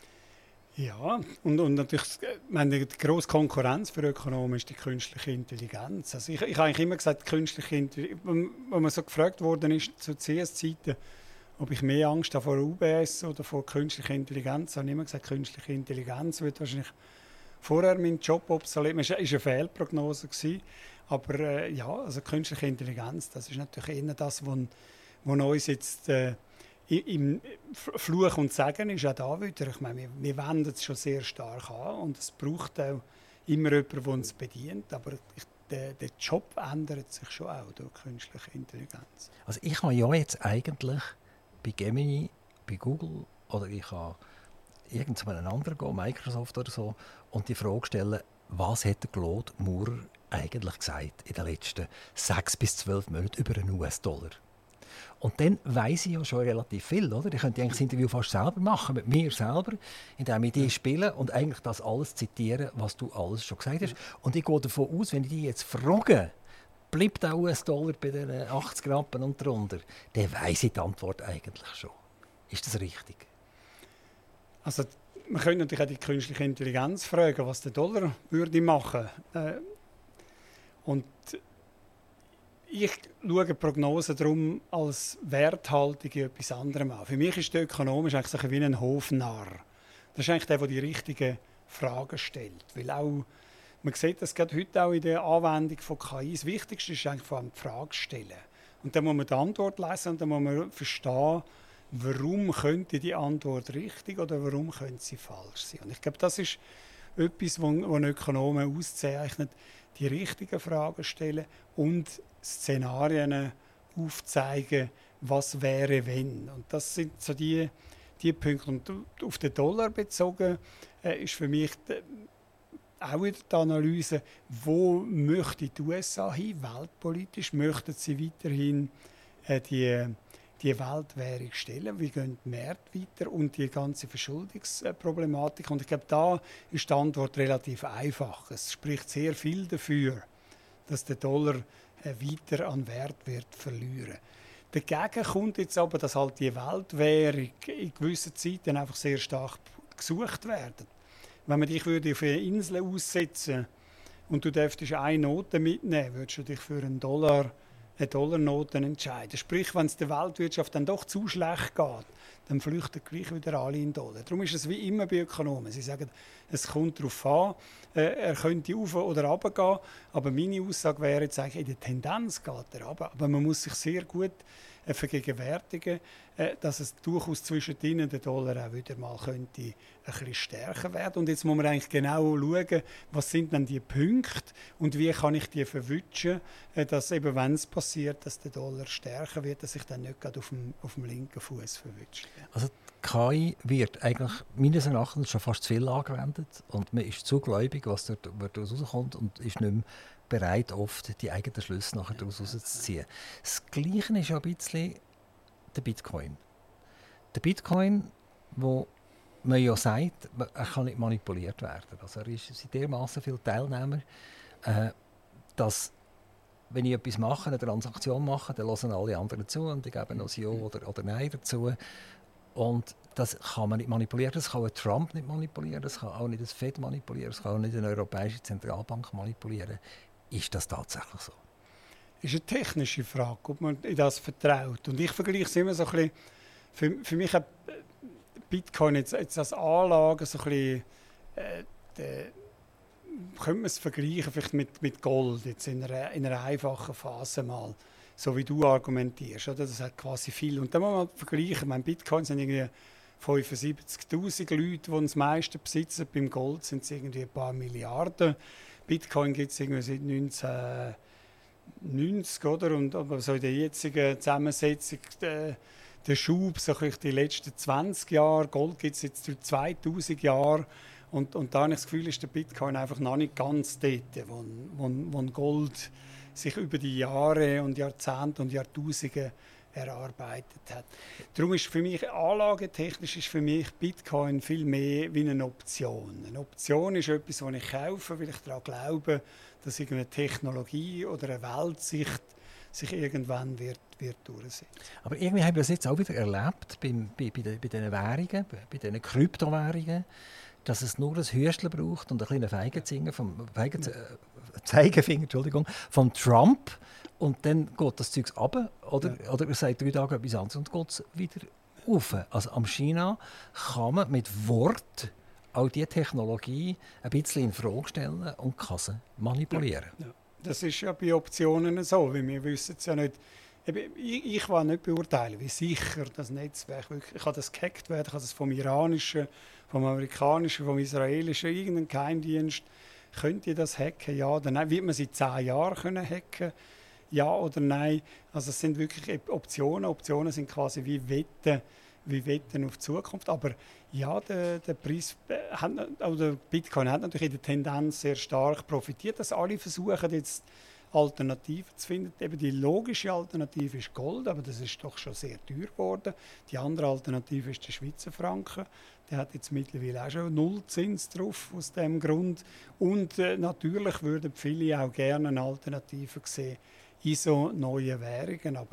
Ja, und natürlich, die grosse Konkurrenz für Ökonomen ist die künstliche Intelligenz. Also ich habe eigentlich immer gesagt, künstliche Intelligenz, wenn man so gefragt worden ist zu CS-Zeiten, ob ich mehr Angst habe vor UBS oder vor künstlicher Intelligenz, habe ich immer gesagt, künstliche Intelligenz wird wahrscheinlich vorher meinen Job obsolet. Das war eine Fehlprognose gewesen. Aber also künstliche Intelligenz, das ist natürlich eher das, was uns jetzt im Fluch und Sagen ist. Auch da wieder. Ich meine, wir wenden es schon sehr stark an und es braucht auch immer jemanden, der uns bedient. Aber der Job ändert sich schon auch durch künstliche Intelligenz. Also ich habe ja jetzt eigentlich bei Gemini, bei Google oder ich kann irgendeinen anderen gehen, Microsoft oder so, und die Frage stellen, was hat der Claude Maurer eigentlich gesagt in den letzten 6 bis 12 Monaten über einen US-Dollar? Und dann weiss ich ja schon relativ viel, oder? Ich könnte eigentlich das Interview fast selber machen, mit mir selber, indem ich die spiele und eigentlich das alles zitieren, was du alles schon gesagt hast. Und ich gehe davon aus, wenn ich dich jetzt frage, bleibt der US-Dollar bei den 80 Rappen und drunter, dann weiss ich die Antwort eigentlich schon. Ist das richtig? Also, man könnte natürlich auch die künstliche Intelligenz fragen, was der Dollar würde machen. Und ich schaue Prognosen darum als Werthaltung in etwas anderem an. Für mich ist der Ökonom eigentlich so wie ein Hofnarr. Das ist eigentlich der die richtigen Fragen stellt. Weil auch, man sieht das gerade heute auch in der Anwendung von KI. Das Wichtigste ist eigentlich vor allem die Frage stellen. Und dann muss man die Antwort lesen und dann muss man verstehen, warum könnte die Antwort richtig oder warum könnte sie falsch sein. Und ich glaube, das ist etwas, was ein Ökonomen auszeichnet, die richtigen Fragen stellen und Szenarien aufzeigen, was wäre, wenn. Und das sind so die Punkte. Und auf den Dollar bezogen ist für mich auch wieder die Analyse, wo möchte die USA hin, weltpolitisch, möchten sie weiterhin die Weltwährung stellen, wie gehen die Märkte weiter und die ganze Verschuldungsproblematik. Und ich glaube, da ist die Antwort relativ einfach. Es spricht sehr viel dafür, dass der Dollar weiter an Wert wird verlieren. Dagegen kommt jetzt aber, dass halt die Weltwährung in gewissen Zeiten einfach sehr stark gesucht werden. Wenn man dich auf eine Insel aussetzen und du dürftest eine Note mitnehmen, würdest du dich für eine Dollarnoten entscheiden. Sprich, wenn es der Weltwirtschaft dann doch zu schlecht geht, dann flüchten gleich wieder alle in Dollar. Darum ist es wie immer bei Ökonomen. Sie sagen, es kommt darauf an, er könnte rauf oder runter gehen, aber meine Aussage wäre jetzt eigentlich, in der Tendenz geht er runter. Aber man muss sich sehr gut vergegenwärtigen, dass es durchaus zwischendrin der Dollar auch wieder mal könnte ein bisschen stärker werden. Und jetzt muss man eigentlich genau schauen, was sind denn die Punkte und wie kann ich die verwischen, dass eben, wenn es passiert, dass der Dollar stärker wird, dass ich dann nicht gerade auf dem linken Fuß verwünscht. Also die KI wird eigentlich meines Erachtens schon fast zu viel angewendet und man ist zu gläubig, was dort rauskommt und ist nicht mehr bereit, oft die eigenen Schlüsse nachher daraus rauszuziehen. Das Gleiche ist ja ein bisschen der Bitcoin. Der Bitcoin, wo man ja sagt, er kann nicht manipuliert werden. Also es sind dermaßen viele Teilnehmer, dass wenn ich etwas mache, eine Transaktion mache, dann hören alle anderen zu und ich gebe noch Ja oder Nein dazu. Und das kann man nicht manipulieren. Das kann auch Trump nicht manipulieren, das kann auch nicht das Fed manipulieren, das kann auch nicht eine Europäische Zentralbank manipulieren. Ist das tatsächlich so? Das ist eine technische Frage, ob man in das vertraut. Und ich vergleiche es immer so ein bisschen, für mich hat Bitcoin jetzt als Anlage so ein bisschen, könnte man es vergleichen vielleicht mit Gold, jetzt in einer einfachen Phase mal, so wie du argumentierst. Oder? Das hat quasi viel. Und dann muss man vergleichen, mein Bitcoin sind irgendwie 75'000 Leute, die das meiste besitzen. Beim Gold sind es irgendwie ein paar Milliarden. Bitcoin gibt es irgendwie seit 1990, oder? Und aber so in der jetzigen Zusammensetzung der Schub, so die letzten 20 Jahre. Gold gibt es jetzt seit 2000 Jahren. Und da habe ich das Gefühl, ist der Bitcoin einfach noch nicht ganz dort, wo Gold sich über die Jahre und Jahrzehnte und Jahrtausende erarbeitet hat. Darum ist für mich, anlagetechnisch ist für mich Bitcoin viel mehr wie eine Option. Eine Option ist etwas, das ich kaufe, weil ich daran glaube, dass irgendeine Technologie oder eine Weltsicht sich irgendwann wird durchsetzen. Aber irgendwie haben wir das jetzt auch wieder erlebt bei diesen Währungen, bei diesen Kryptowährungen, dass es nur ein Hüstchen braucht und ein kleiner Zeigefinger von Trump und dann geht das Zeug runter oder er sagt 3 Tage etwas anderes und geht es wieder rauf. Also am China kann man mit Wort auch diese Technologie ein bisschen in Frage stellen und kann sie manipulieren. Ja. Das ist ja bei Optionen so, weil wir wissen es ja nicht. Ich will nicht beurteilen, wie sicher das Netzwerk wirklich. Kann das gehackt werden, kann das vom iranischen, vom amerikanischen, vom israelischen, irgendein Geheimdienst, könnte das hacken, ja oder nein? Wird man sie in 10 Jahren können hacken? Ja oder nein? Also es sind wirklich Optionen. Optionen sind quasi wie Wetten auf die Zukunft. Aber ja, der Preis oder Bitcoin hat natürlich in der Tendenz sehr stark profitiert, dass alle versuchen jetzt Alternativen zu finden. Eben die logische Alternative ist Gold, aber das ist doch schon sehr teuer geworden. Die andere Alternative ist der Schweizer Franken. Der hat jetzt mittlerweile auch schon Nullzins drauf aus dem Grund. Und natürlich würden viele auch gerne eine Alternative sehen in so neuen Währungen. Aber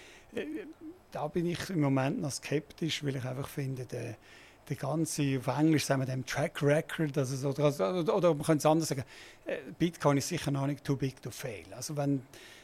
da bin ich im Moment noch skeptisch, weil ich einfach finde, der ganze, auf Englisch sagen wir dem Track Record, also oder man könnte es anders sagen, Bitcoin ist sicher noch nicht too big to fail. Also wenn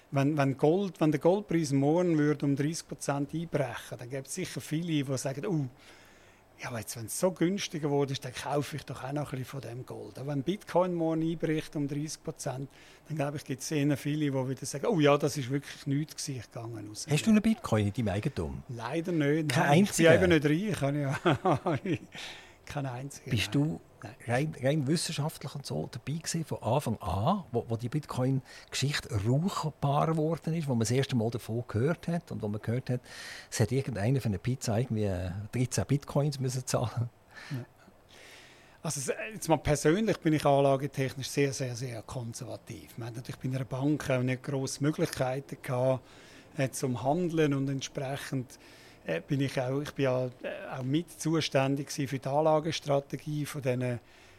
der Goldpreis morgen würde um 30% einbrechen, dann gibt es sicher viele, die sagen, ja, aber jetzt, wenn es so günstiger wurde, dann kaufe ich doch auch noch ein bisschen von dem Gold. Aber wenn Bitcoin morgen einbricht um 30%, dann glaube ich, gibt es sehr viele, die wieder sagen, ja, das ist wirklich nichts gegangen. Hast du einen Bitcoin in deinem Eigentum? Leider nicht. Kein einziger? Ich bin eben nicht reich. Kein einziger. Bist du rein wissenschaftlich und so dabei gewesen, von Anfang an, wo die Bitcoin-Geschichte rauchbar geworden ist, wo man das erste Mal davon gehört hat und wo man gehört hat, es hat irgendeiner für eine Pizza irgendwie 13 Bitcoins müssen zahlen. Ja. Also jetzt mal persönlich bin ich anlagetechnisch sehr, sehr, sehr konservativ. Man hat natürlich bei einer Bank auch nicht grosse Möglichkeiten gehabt, zum Handeln und entsprechend bin ich bin ja auch mit zuständig für die Anlagestrategie von den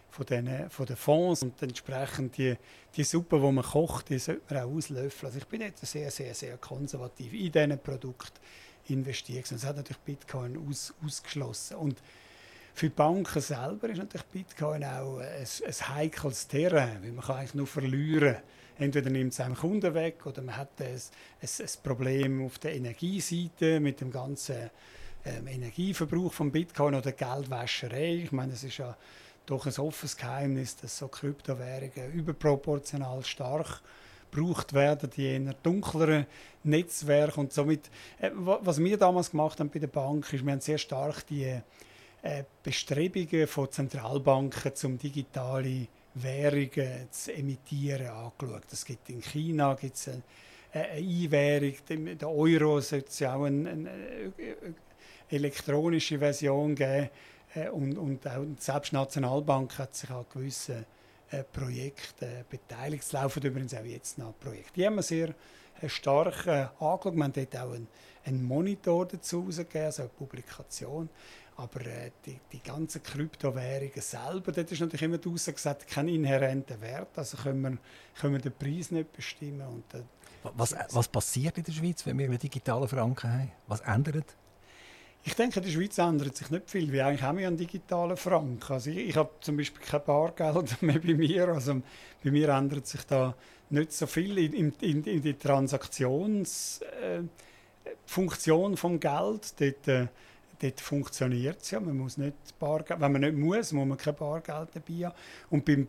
Fonds und entsprechend die Suppe, die man kocht, die sollte man auch auslöffeln. Also ich bin jetzt sehr, sehr, sehr konservativ in diesen Produkten investiert. Das hat natürlich Bitcoin ausgeschlossen. Und für die Banken selber ist natürlich Bitcoin auch ein heikles Terrain, weil man kann eigentlich nur verlieren. Entweder nimmt es einem Kunden weg oder man hat ein Problem auf der Energieseite mit dem ganzen Energieverbrauch von Bitcoin oder Geldwäscherei. Ich meine, es ist ja doch ein offenes Geheimnis, dass so Kryptowährungen überproportional stark gebraucht werden, die eher dunkleren Netzwerke. Und somit, was wir damals gemacht haben bei der Bank, ist, wir haben sehr stark die Bestrebungen von Zentralbanken, um digitale Währungen zu emittieren, angeschaut. Es gibt in China gibt's eine E-Währung, der Euro sollte es ja auch eine elektronische Version geben. Und auch selbst die Nationalbank hat sich an gewissen Projekten beteiligt. Es laufen übrigens auch jetzt noch Projekte. Die haben wir sehr stark angeschaut. Wir haben dort auch einen Monitor dazu herausgegeben, also eine Publikation. Aber die ganzen Kryptowährungen selber, dort ist natürlich immer draussen gesagt, kein inhärenter Wert. Also können wir den Preis nicht bestimmen. Und, was passiert in der Schweiz, wenn wir einen digitalen Franken haben? Was ändert? Ich denke, in der Schweiz ändert sich nicht viel. Wir haben ja einen digitalen Franken. Also ich habe zum Beispiel kein Bargeld mehr bei mir. Also bei mir ändert sich da nicht so viel in die Transaktionsfunktion des Geld. Dort funktioniert es ja. Man muss nicht Bargeld, wenn man nicht muss man kein Bargeld dabei haben. Und beim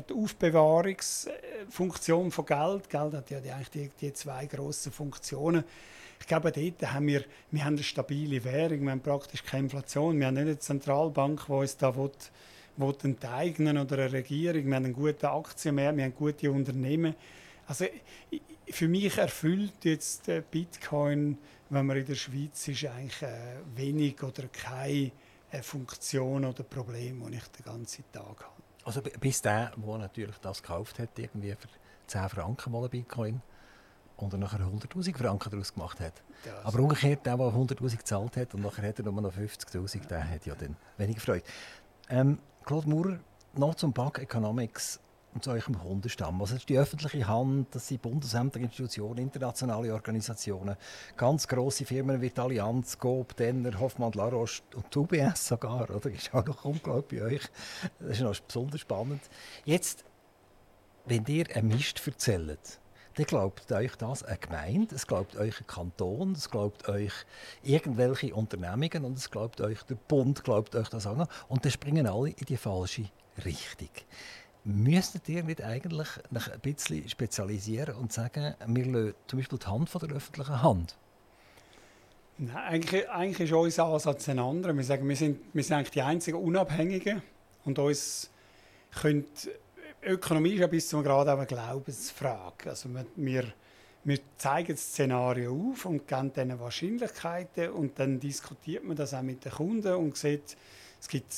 Aufbewahrungsfunktion von Geld hat ja eigentlich die zwei grossen Funktionen. Ich glaube, dort haben wir eine stabile Währung, wir haben praktisch keine Inflation, wir haben nicht eine Zentralbank, die uns da enteignen oder eine Regierung, wir haben einen guten Aktienmarkt, wir haben gute Unternehmen. Also für mich erfüllt jetzt Bitcoin, wenn man in der Schweiz ist, eigentlich wenig oder keine Funktion oder Problem, die ich den ganzen Tag habe. Also bis der natürlich das gekauft hat, irgendwie für 10 Franken mal ein Bitcoin, und er nachher 100'000 Franken daraus gemacht hat. Aber umgekehrt, der 100'000 gezahlt hat und nachher hat er nur noch 50'000, der hat ja dann wenig Freude. Claude Maurer, noch zum Bug Economics und zu eurem Kundenstamm. Was ist die öffentliche Hand? Das sind Bundesämter, Institutionen, internationale Organisationen, ganz grosse Firmen wie die Allianz, Coop, Denner, Hoffmann, Laroche und die UBS sogar. Oder? Das ist auch noch unglaublich bei euch. Das ist noch besonders spannend. Jetzt, wenn ihr einen Mist erzählt, dann glaubt euch das eine Gemeinde, es glaubt euch ein Kanton, es glaubt euch irgendwelche Unternehmungen und es glaubt euch der Bund, glaubt euch das auch noch. Und dann springen alle in die falsche Richtung. Müsstet ihr nicht eigentlich noch ein bisschen spezialisieren und sagen, wir lassen zum Beispiel die Hand von der öffentlichen Hand? Nein, eigentlich ist unser Ansatz ein anderer. Wir sagen, wir sind eigentlich die einzigen Unabhängigen und uns Ökonomie ist ja bis zum Grad auch eine Glaubensfrage. Also wir zeigen das Szenario auf und geben denen Wahrscheinlichkeiten und dann diskutiert man das auch mit den Kunden und sieht, es gibt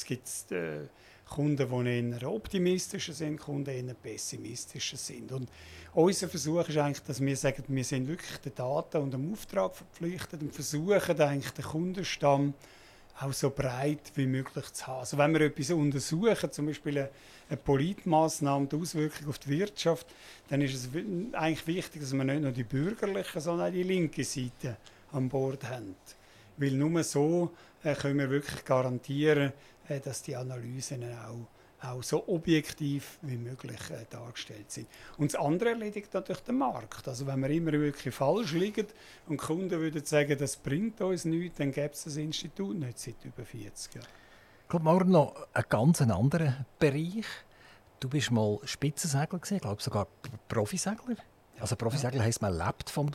Kunden, die eher optimistischer sind, Kunden, die eher pessimistischer sind. Und unser Versuch ist eigentlich, dass wir sagen, wir sind wirklich den Daten und dem Auftrag verpflichtet und versuchen eigentlich den Kundenstamm auch so breit wie möglich zu haben. Also wenn wir etwas untersuchen, zum Beispiel eine Politmaßnahme, die Auswirkung auf die Wirtschaft, dann ist es eigentlich wichtig, dass wir nicht nur die bürgerliche, sondern auch die linke Seite an Bord haben. Weil nur so können wir wirklich garantieren, dass die Analysen auch so objektiv wie möglich dargestellt sind. Und das andere erledigt natürlich der Markt. Also wenn wir immer wirklich falsch liegen und die Kunden würden sagen, das bringt uns nichts, dann gäbe es das Institut nicht seit über 40 Jahren. Ich glaube, Maurer, noch einen ganz anderen Bereich. Du bist mal Spitzensegler gewesen, ich glaube sogar Profisegler. Ja. Also Profisegler heisst, man lebt vom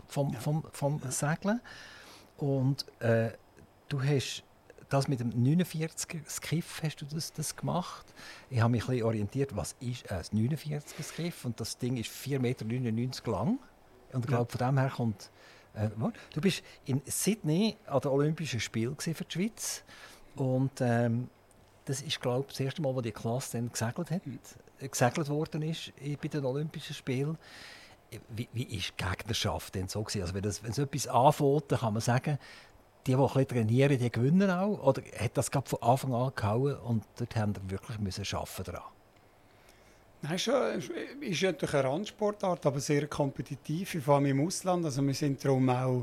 Segeln. Und du hast das mit dem 49er Skiff, hast du das gemacht? Ich habe mich ein bisschen orientiert, was ist ein 49er Skiff? Und das Ding ist 4,99 Meter lang. Und ich glaube, von dem her kommt... du bist in Sydney an den Olympischen Spielen für die Schweiz. Und das ist, glaube ich, das erste Mal, wo die Klasse dann gesegelt worden ist bei den Olympischen Spielen. Wie ist die Gegnerschaft denn so gewesen? Also wenn so etwas anfängt, dann kann man sagen, die ein bisschen trainieren, die gewinnen auch? Oder hat das gerade von Anfang an gehauen und dort haben wir wirklich arbeiten daran? Nein, ist natürlich eine Randsportart, aber sehr kompetitiv, vor allem im Ausland. Also wir sind darum auch,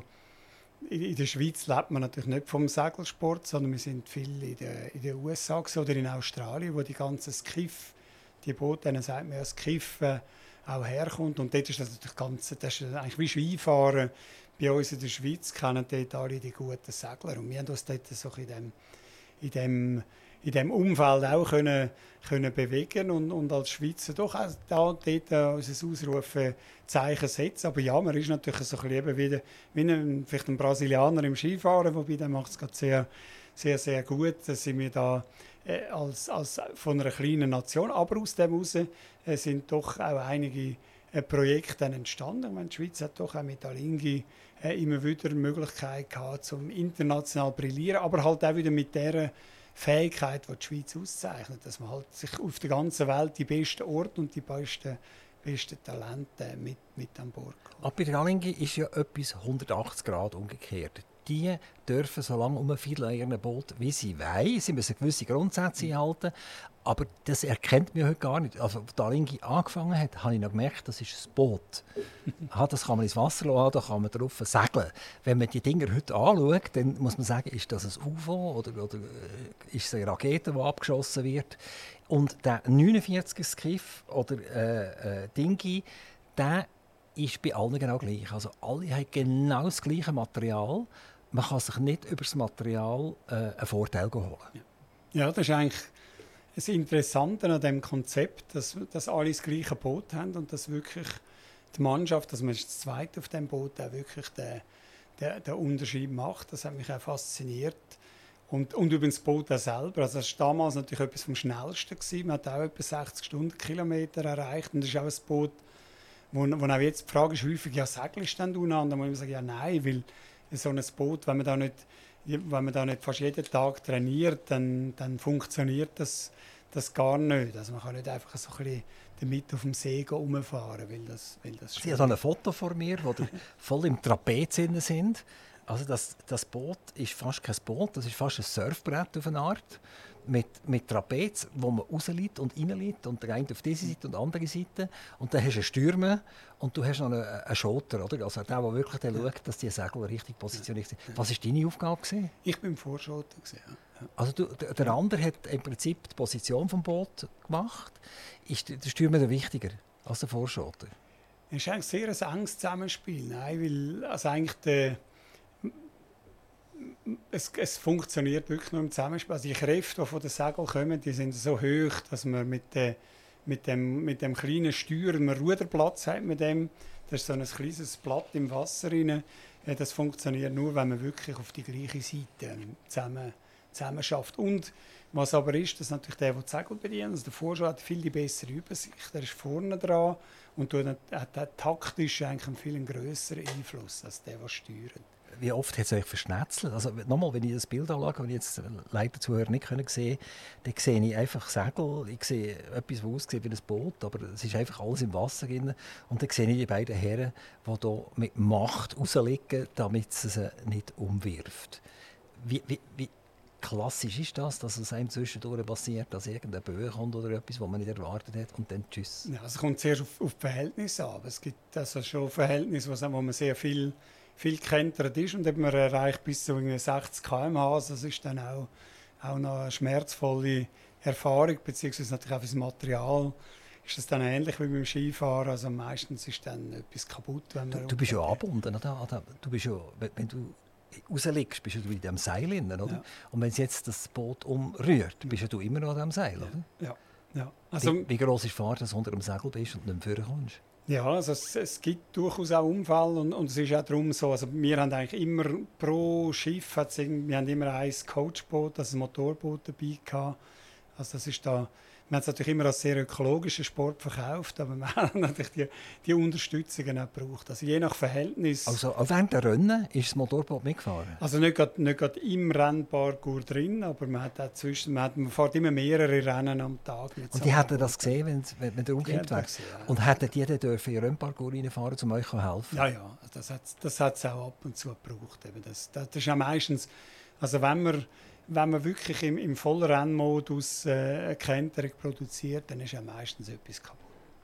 in der Schweiz lebt man natürlich nicht vom Segelsport, sondern wir sind viel in den USA oder in Australien, wo die ganzen Skiff, die Boote, denen sagt man ja Skiff, auch herkommt. Und dort ist das natürlich das ist eigentlich wie Skifahren. Bei uns in der Schweiz kennen dort alle die guten Segler. Und wir haben uns dort so in dem in diesem Umfeld auch können bewegen und als Schweizer doch auch dort unser Ausrufezeichen setzen. Aber ja, man ist natürlich so ein bisschen vielleicht ein Brasilianer im Skifahren, wobei der macht es gerade sehr, sehr, sehr gut. Da sind wir da als von einer kleinen Nation, aber aus dem heraus sind doch auch einige Projekte entstanden. Ich meine, die Schweiz hat doch auch mit Alinghi immer wieder die Möglichkeit gehabt, zum international zu brillieren, aber halt auch wieder mit der Fähigkeit, die die Schweiz auszeichnet, dass man halt sich auf der ganzen Welt die besten Orte und die besten Talente mit an Bord kommt. Aber bei der Alinghi ist ja etwas 180 Grad umgekehrt. Die dürfen so lange umfiedeln an ihrem Boot, wie sie wollen. Sie müssen gewisse Grundsätze einhalten. Aber das erkennt man heute gar nicht. Also, als die Alinghi angefangen hat, habe ich noch gemerkt, das ist ein Boot. Das kann man ins Wasser lassen, da kann man drauf segeln. Wenn man die Dinger heute anschaut, dann muss man sagen, ist das ein UFO oder ist es eine Rakete, die abgeschossen wird. Und der 49er Skiff oder Dingi, der ist bei allen genau gleich. Also alle haben genau das gleiche Material. Man kann sich nicht über das Material einen Vorteil holen. Ja, das ist eigentlich das Interessante an diesem Konzept, dass alle das gleiche Boot haben und dass wirklich die Mannschaft, dass man das Zweite auf dem Boot auch wirklich den Unterschied macht. Das hat mich auch fasziniert. Und übrigens das Boot auch selber. Also das war damals natürlich etwas vom Schnellsten gewesen. Man hat auch etwa 60 Stundenkilometer erreicht. Und das ist auch ein Boot, wo auch jetzt die Frage ist häufig, ja, segelst du denn untereinander? Da muss ich sagen, ja, nein, weil so ein Boot, wenn man da nicht fast jeden Tag trainiert, dann funktioniert das gar nicht. Also man kann nicht einfach so ein bisschen damit auf dem See rumfahren, weil das Sie haben ein Foto von mir, wo ihr voll im Trapez sind. Also das Boot ist fast kein Boot, das ist fast ein Surfbrett auf eine Art. Mit Trapez, wo man rausliegt und reinliegt und der eine auf diese Seite und die andere Seite. Und dann hast du einen Stürmer und du hast noch einen Schoter, oder? Also der wirklich schaut, dass die Segel richtig positioniert sind. Was war deine Aufgabe? Ich bin im Vorschoter. Ja. Also der andere hat im Prinzip die Position des Boots gemacht. Ist der Stürmer wichtiger als der Vorschoter? Es ist eigentlich sehr ein enges Zusammenspiel. Nein, weil also eigentlich es funktioniert wirklich nur im Zusammenspiel. Also die Kräfte, die von den Segeln kommen, die sind so hoch, dass man mit dem kleinen Steuer einen Ruderplatz hat. Das ist so ein kleines Blatt im Wasser rein. Das funktioniert nur, wenn man wirklich auf die gleiche Seite zusammen schafft. Und was aber ist, dass natürlich der die Segel bedient, also der Vorschau hat viel die bessere Übersicht. Der ist vorne dran und hat taktisch eigentlich einen viel grösseren Einfluss als der steuert. Wie oft hat es euch verschnetzelt? Also nochmal, wenn ich das Bild anschaue, wenn ich jetzt leider Zuhörer nicht sehen können, dann sehe ich einfach Segel, ich sehe etwas, das aussieht wie ein Boot, aber es ist einfach alles im Wasser drin. Und dann sehe ich die beiden Herren, die hier mit Macht rausliegen, damit sie sie nicht umwirft. Wie klassisch ist das, dass es einem zwischendurch passiert, dass irgendein Böe kommt oder etwas, was man nicht erwartet hat und dann tschüss? Ja, es kommt sehr auf die Verhältnisse an. Es gibt also schon Verhältnisse, wo man sehr viel gekentert ist und man erreicht bis zu 60 km/h. Also das ist dann auch noch eine schmerzvolle Erfahrung, beziehungsweise natürlich auch für das Material ist das dann ähnlich wie beim Skifahren. Also meistens ist dann etwas kaputt. Wenn man du bist ja angebunden, oder? Du bist ja, wenn du rausliegst, bist du in diesem Seil drin, oder? Ja. Und wenn jetzt das Boot umrührt, bist du immer noch an diesem Seil, oder? Ja. Also, wie gross ist die Gefahr, dass du unter dem Segel bist und nicht mehr vorkommst? Ja, also es gibt durchaus auch Unfälle und es ist auch darum so, also wir haben eigentlich immer pro Schiff, wir haben immer ein Coachboot, also ein Motorboot dabei gehabt. Also das ist da, wir haben es natürlich immer als sehr ökologischen Sport verkauft, aber wir haben natürlich die Unterstützung auch gebraucht. Also je nach Verhältnis. Also auch während der Rennen ist das Motorboot mitgefahren? Also nicht gerade im Rennparcours drin, aber man fährt immer mehrere Rennen am Tag. Und die hätten das gesehen, wenn der umgekehrt wäre? Ja. Und hätten die dann in den Rennparcours reinfahren, um euch zu helfen? Ja, das hat es auch ab und zu gebraucht. Das ist ja meistens, also wenn man wirklich im vollen Rennmodus eine Kenterung produziert, dann ist ja meistens etwas kaputt.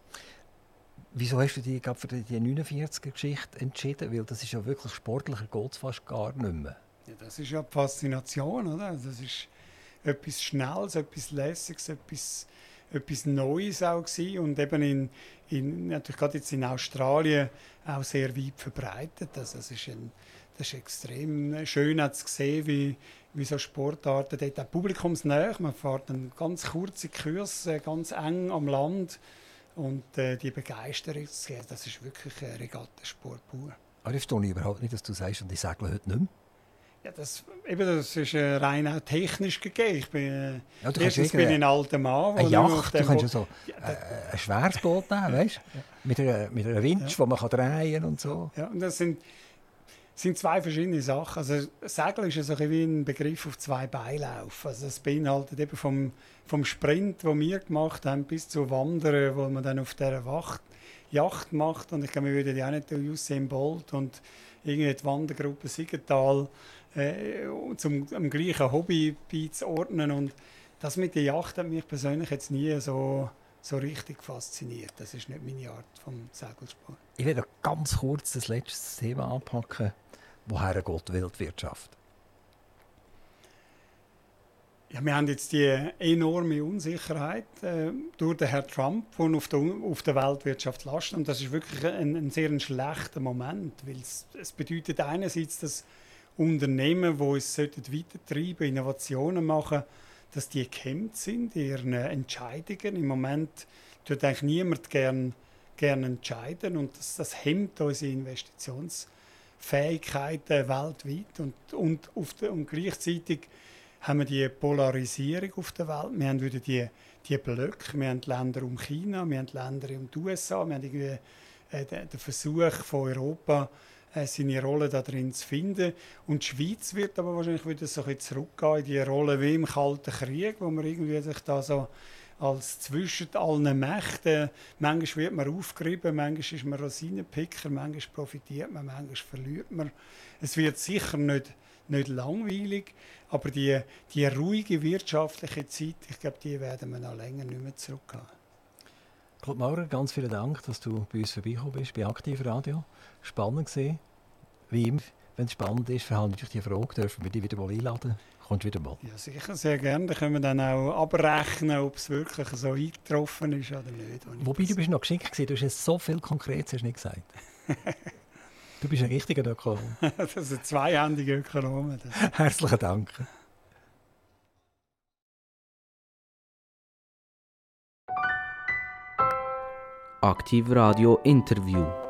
Wieso hast du dich für die 49er-Geschichte entschieden? Weil das ist ja wirklich sportlicher, geht es fast gar nicht mehr. Ja, das ist ja die Faszination, oder? Das ist etwas Schnelles, etwas Lässiges, etwas Neues auch gewesen. Und eben natürlich gerade jetzt in Australien auch sehr weit verbreitet. Also es ist Das ist extrem schön zu sehen, wie so Sportarten dort auch publikumsnäher. Man fährt einen ganz kurzen Kurs, ganz eng am Land. Und die Begeisterung, das ist wirklich Regattensport pur. Aber ich verstehe überhaupt nicht, dass du sagst, und ich segle heute nicht mehr. Ja, das ist rein auch technisch gegeben. Ich bin, Ja, erstens bin ich ein alter Mann. Eine Yacht, du kannst ja so ein schweres Boot nehmen, weißt du? Mit einer Winch, die man drehen kann und so. Ja, und das sind zwei verschiedene Sachen. Also Segeln ist so wie ein Begriff auf zwei Beilauf. Also es beinhaltet eben vom Sprint, den wir gemacht haben, bis zu Wandern, wo man dann auf dieser Yacht macht. Und ich glaube, wir würden ja auch nicht Usain Bolt und irgendwie die Wandergruppe Siggetal am gleichen Hobby beizuordnen. Und das mit der Yacht hat mich persönlich jetzt nie so richtig fasziniert. Das ist nicht meine Art vom Segelsport. Ich will noch ganz kurz das letzte Thema anpacken. Woher geht die Weltwirtschaft? Ja, wir haben jetzt die enorme Unsicherheit durch den Herrn Trump, der auf der Weltwirtschaft lastet. Und das ist wirklich ein sehr schlechter Moment, weil es bedeutet einerseits, dass Unternehmen, die es weitertreiben, Innovationen machen, dass die gehemmt sind in ihren Entscheidungen. Im Moment tut eigentlich niemand gerne entscheiden und das hemmt unsere Investitionsfähigkeiten weltweit und gleichzeitig haben wir die Polarisierung auf der Welt. Wir haben wieder die Blöcke, wir haben Länder um China, wir haben Länder um die USA, wir haben irgendwie den Versuch von Europa, seine Rolle da drin zu finden. Und die Schweiz wird aber wahrscheinlich wieder so ein bisschen zurückgehen in die Rolle wie im Kalten Krieg, wo man irgendwie sich da so als zwischen allen Mächten, manchmal wird man aufgerieben, manchmal ist man Rosinenpicker, manchmal profitiert man, manchmal verliert man. Es wird sicher nicht langweilig, aber die ruhige wirtschaftliche Zeit, ich glaube, die werden wir noch länger nicht mehr zurückgehen. Claude Maurer, ganz vielen Dank, dass du bei uns vorbeigekommen bist, bei Aktiv Radio. Spannend gesehen. Wie immer, wenn es spannend ist, verhandle ich die Frage, dürfen wir dich wieder mal einladen? Kommst du wieder mal? Ja, sicher, sehr gerne. Dann können wir dann auch abrechnen, ob es wirklich so eingetroffen ist oder nicht. Wobei, du bist noch geschickt gewesen, du hast jetzt so viel Konkretes nicht gesagt. Du bist ein richtiger Ökonom. Das ist ein zweihändiger Ökonom. Herzlichen Dank. Aktiv Radio Interview.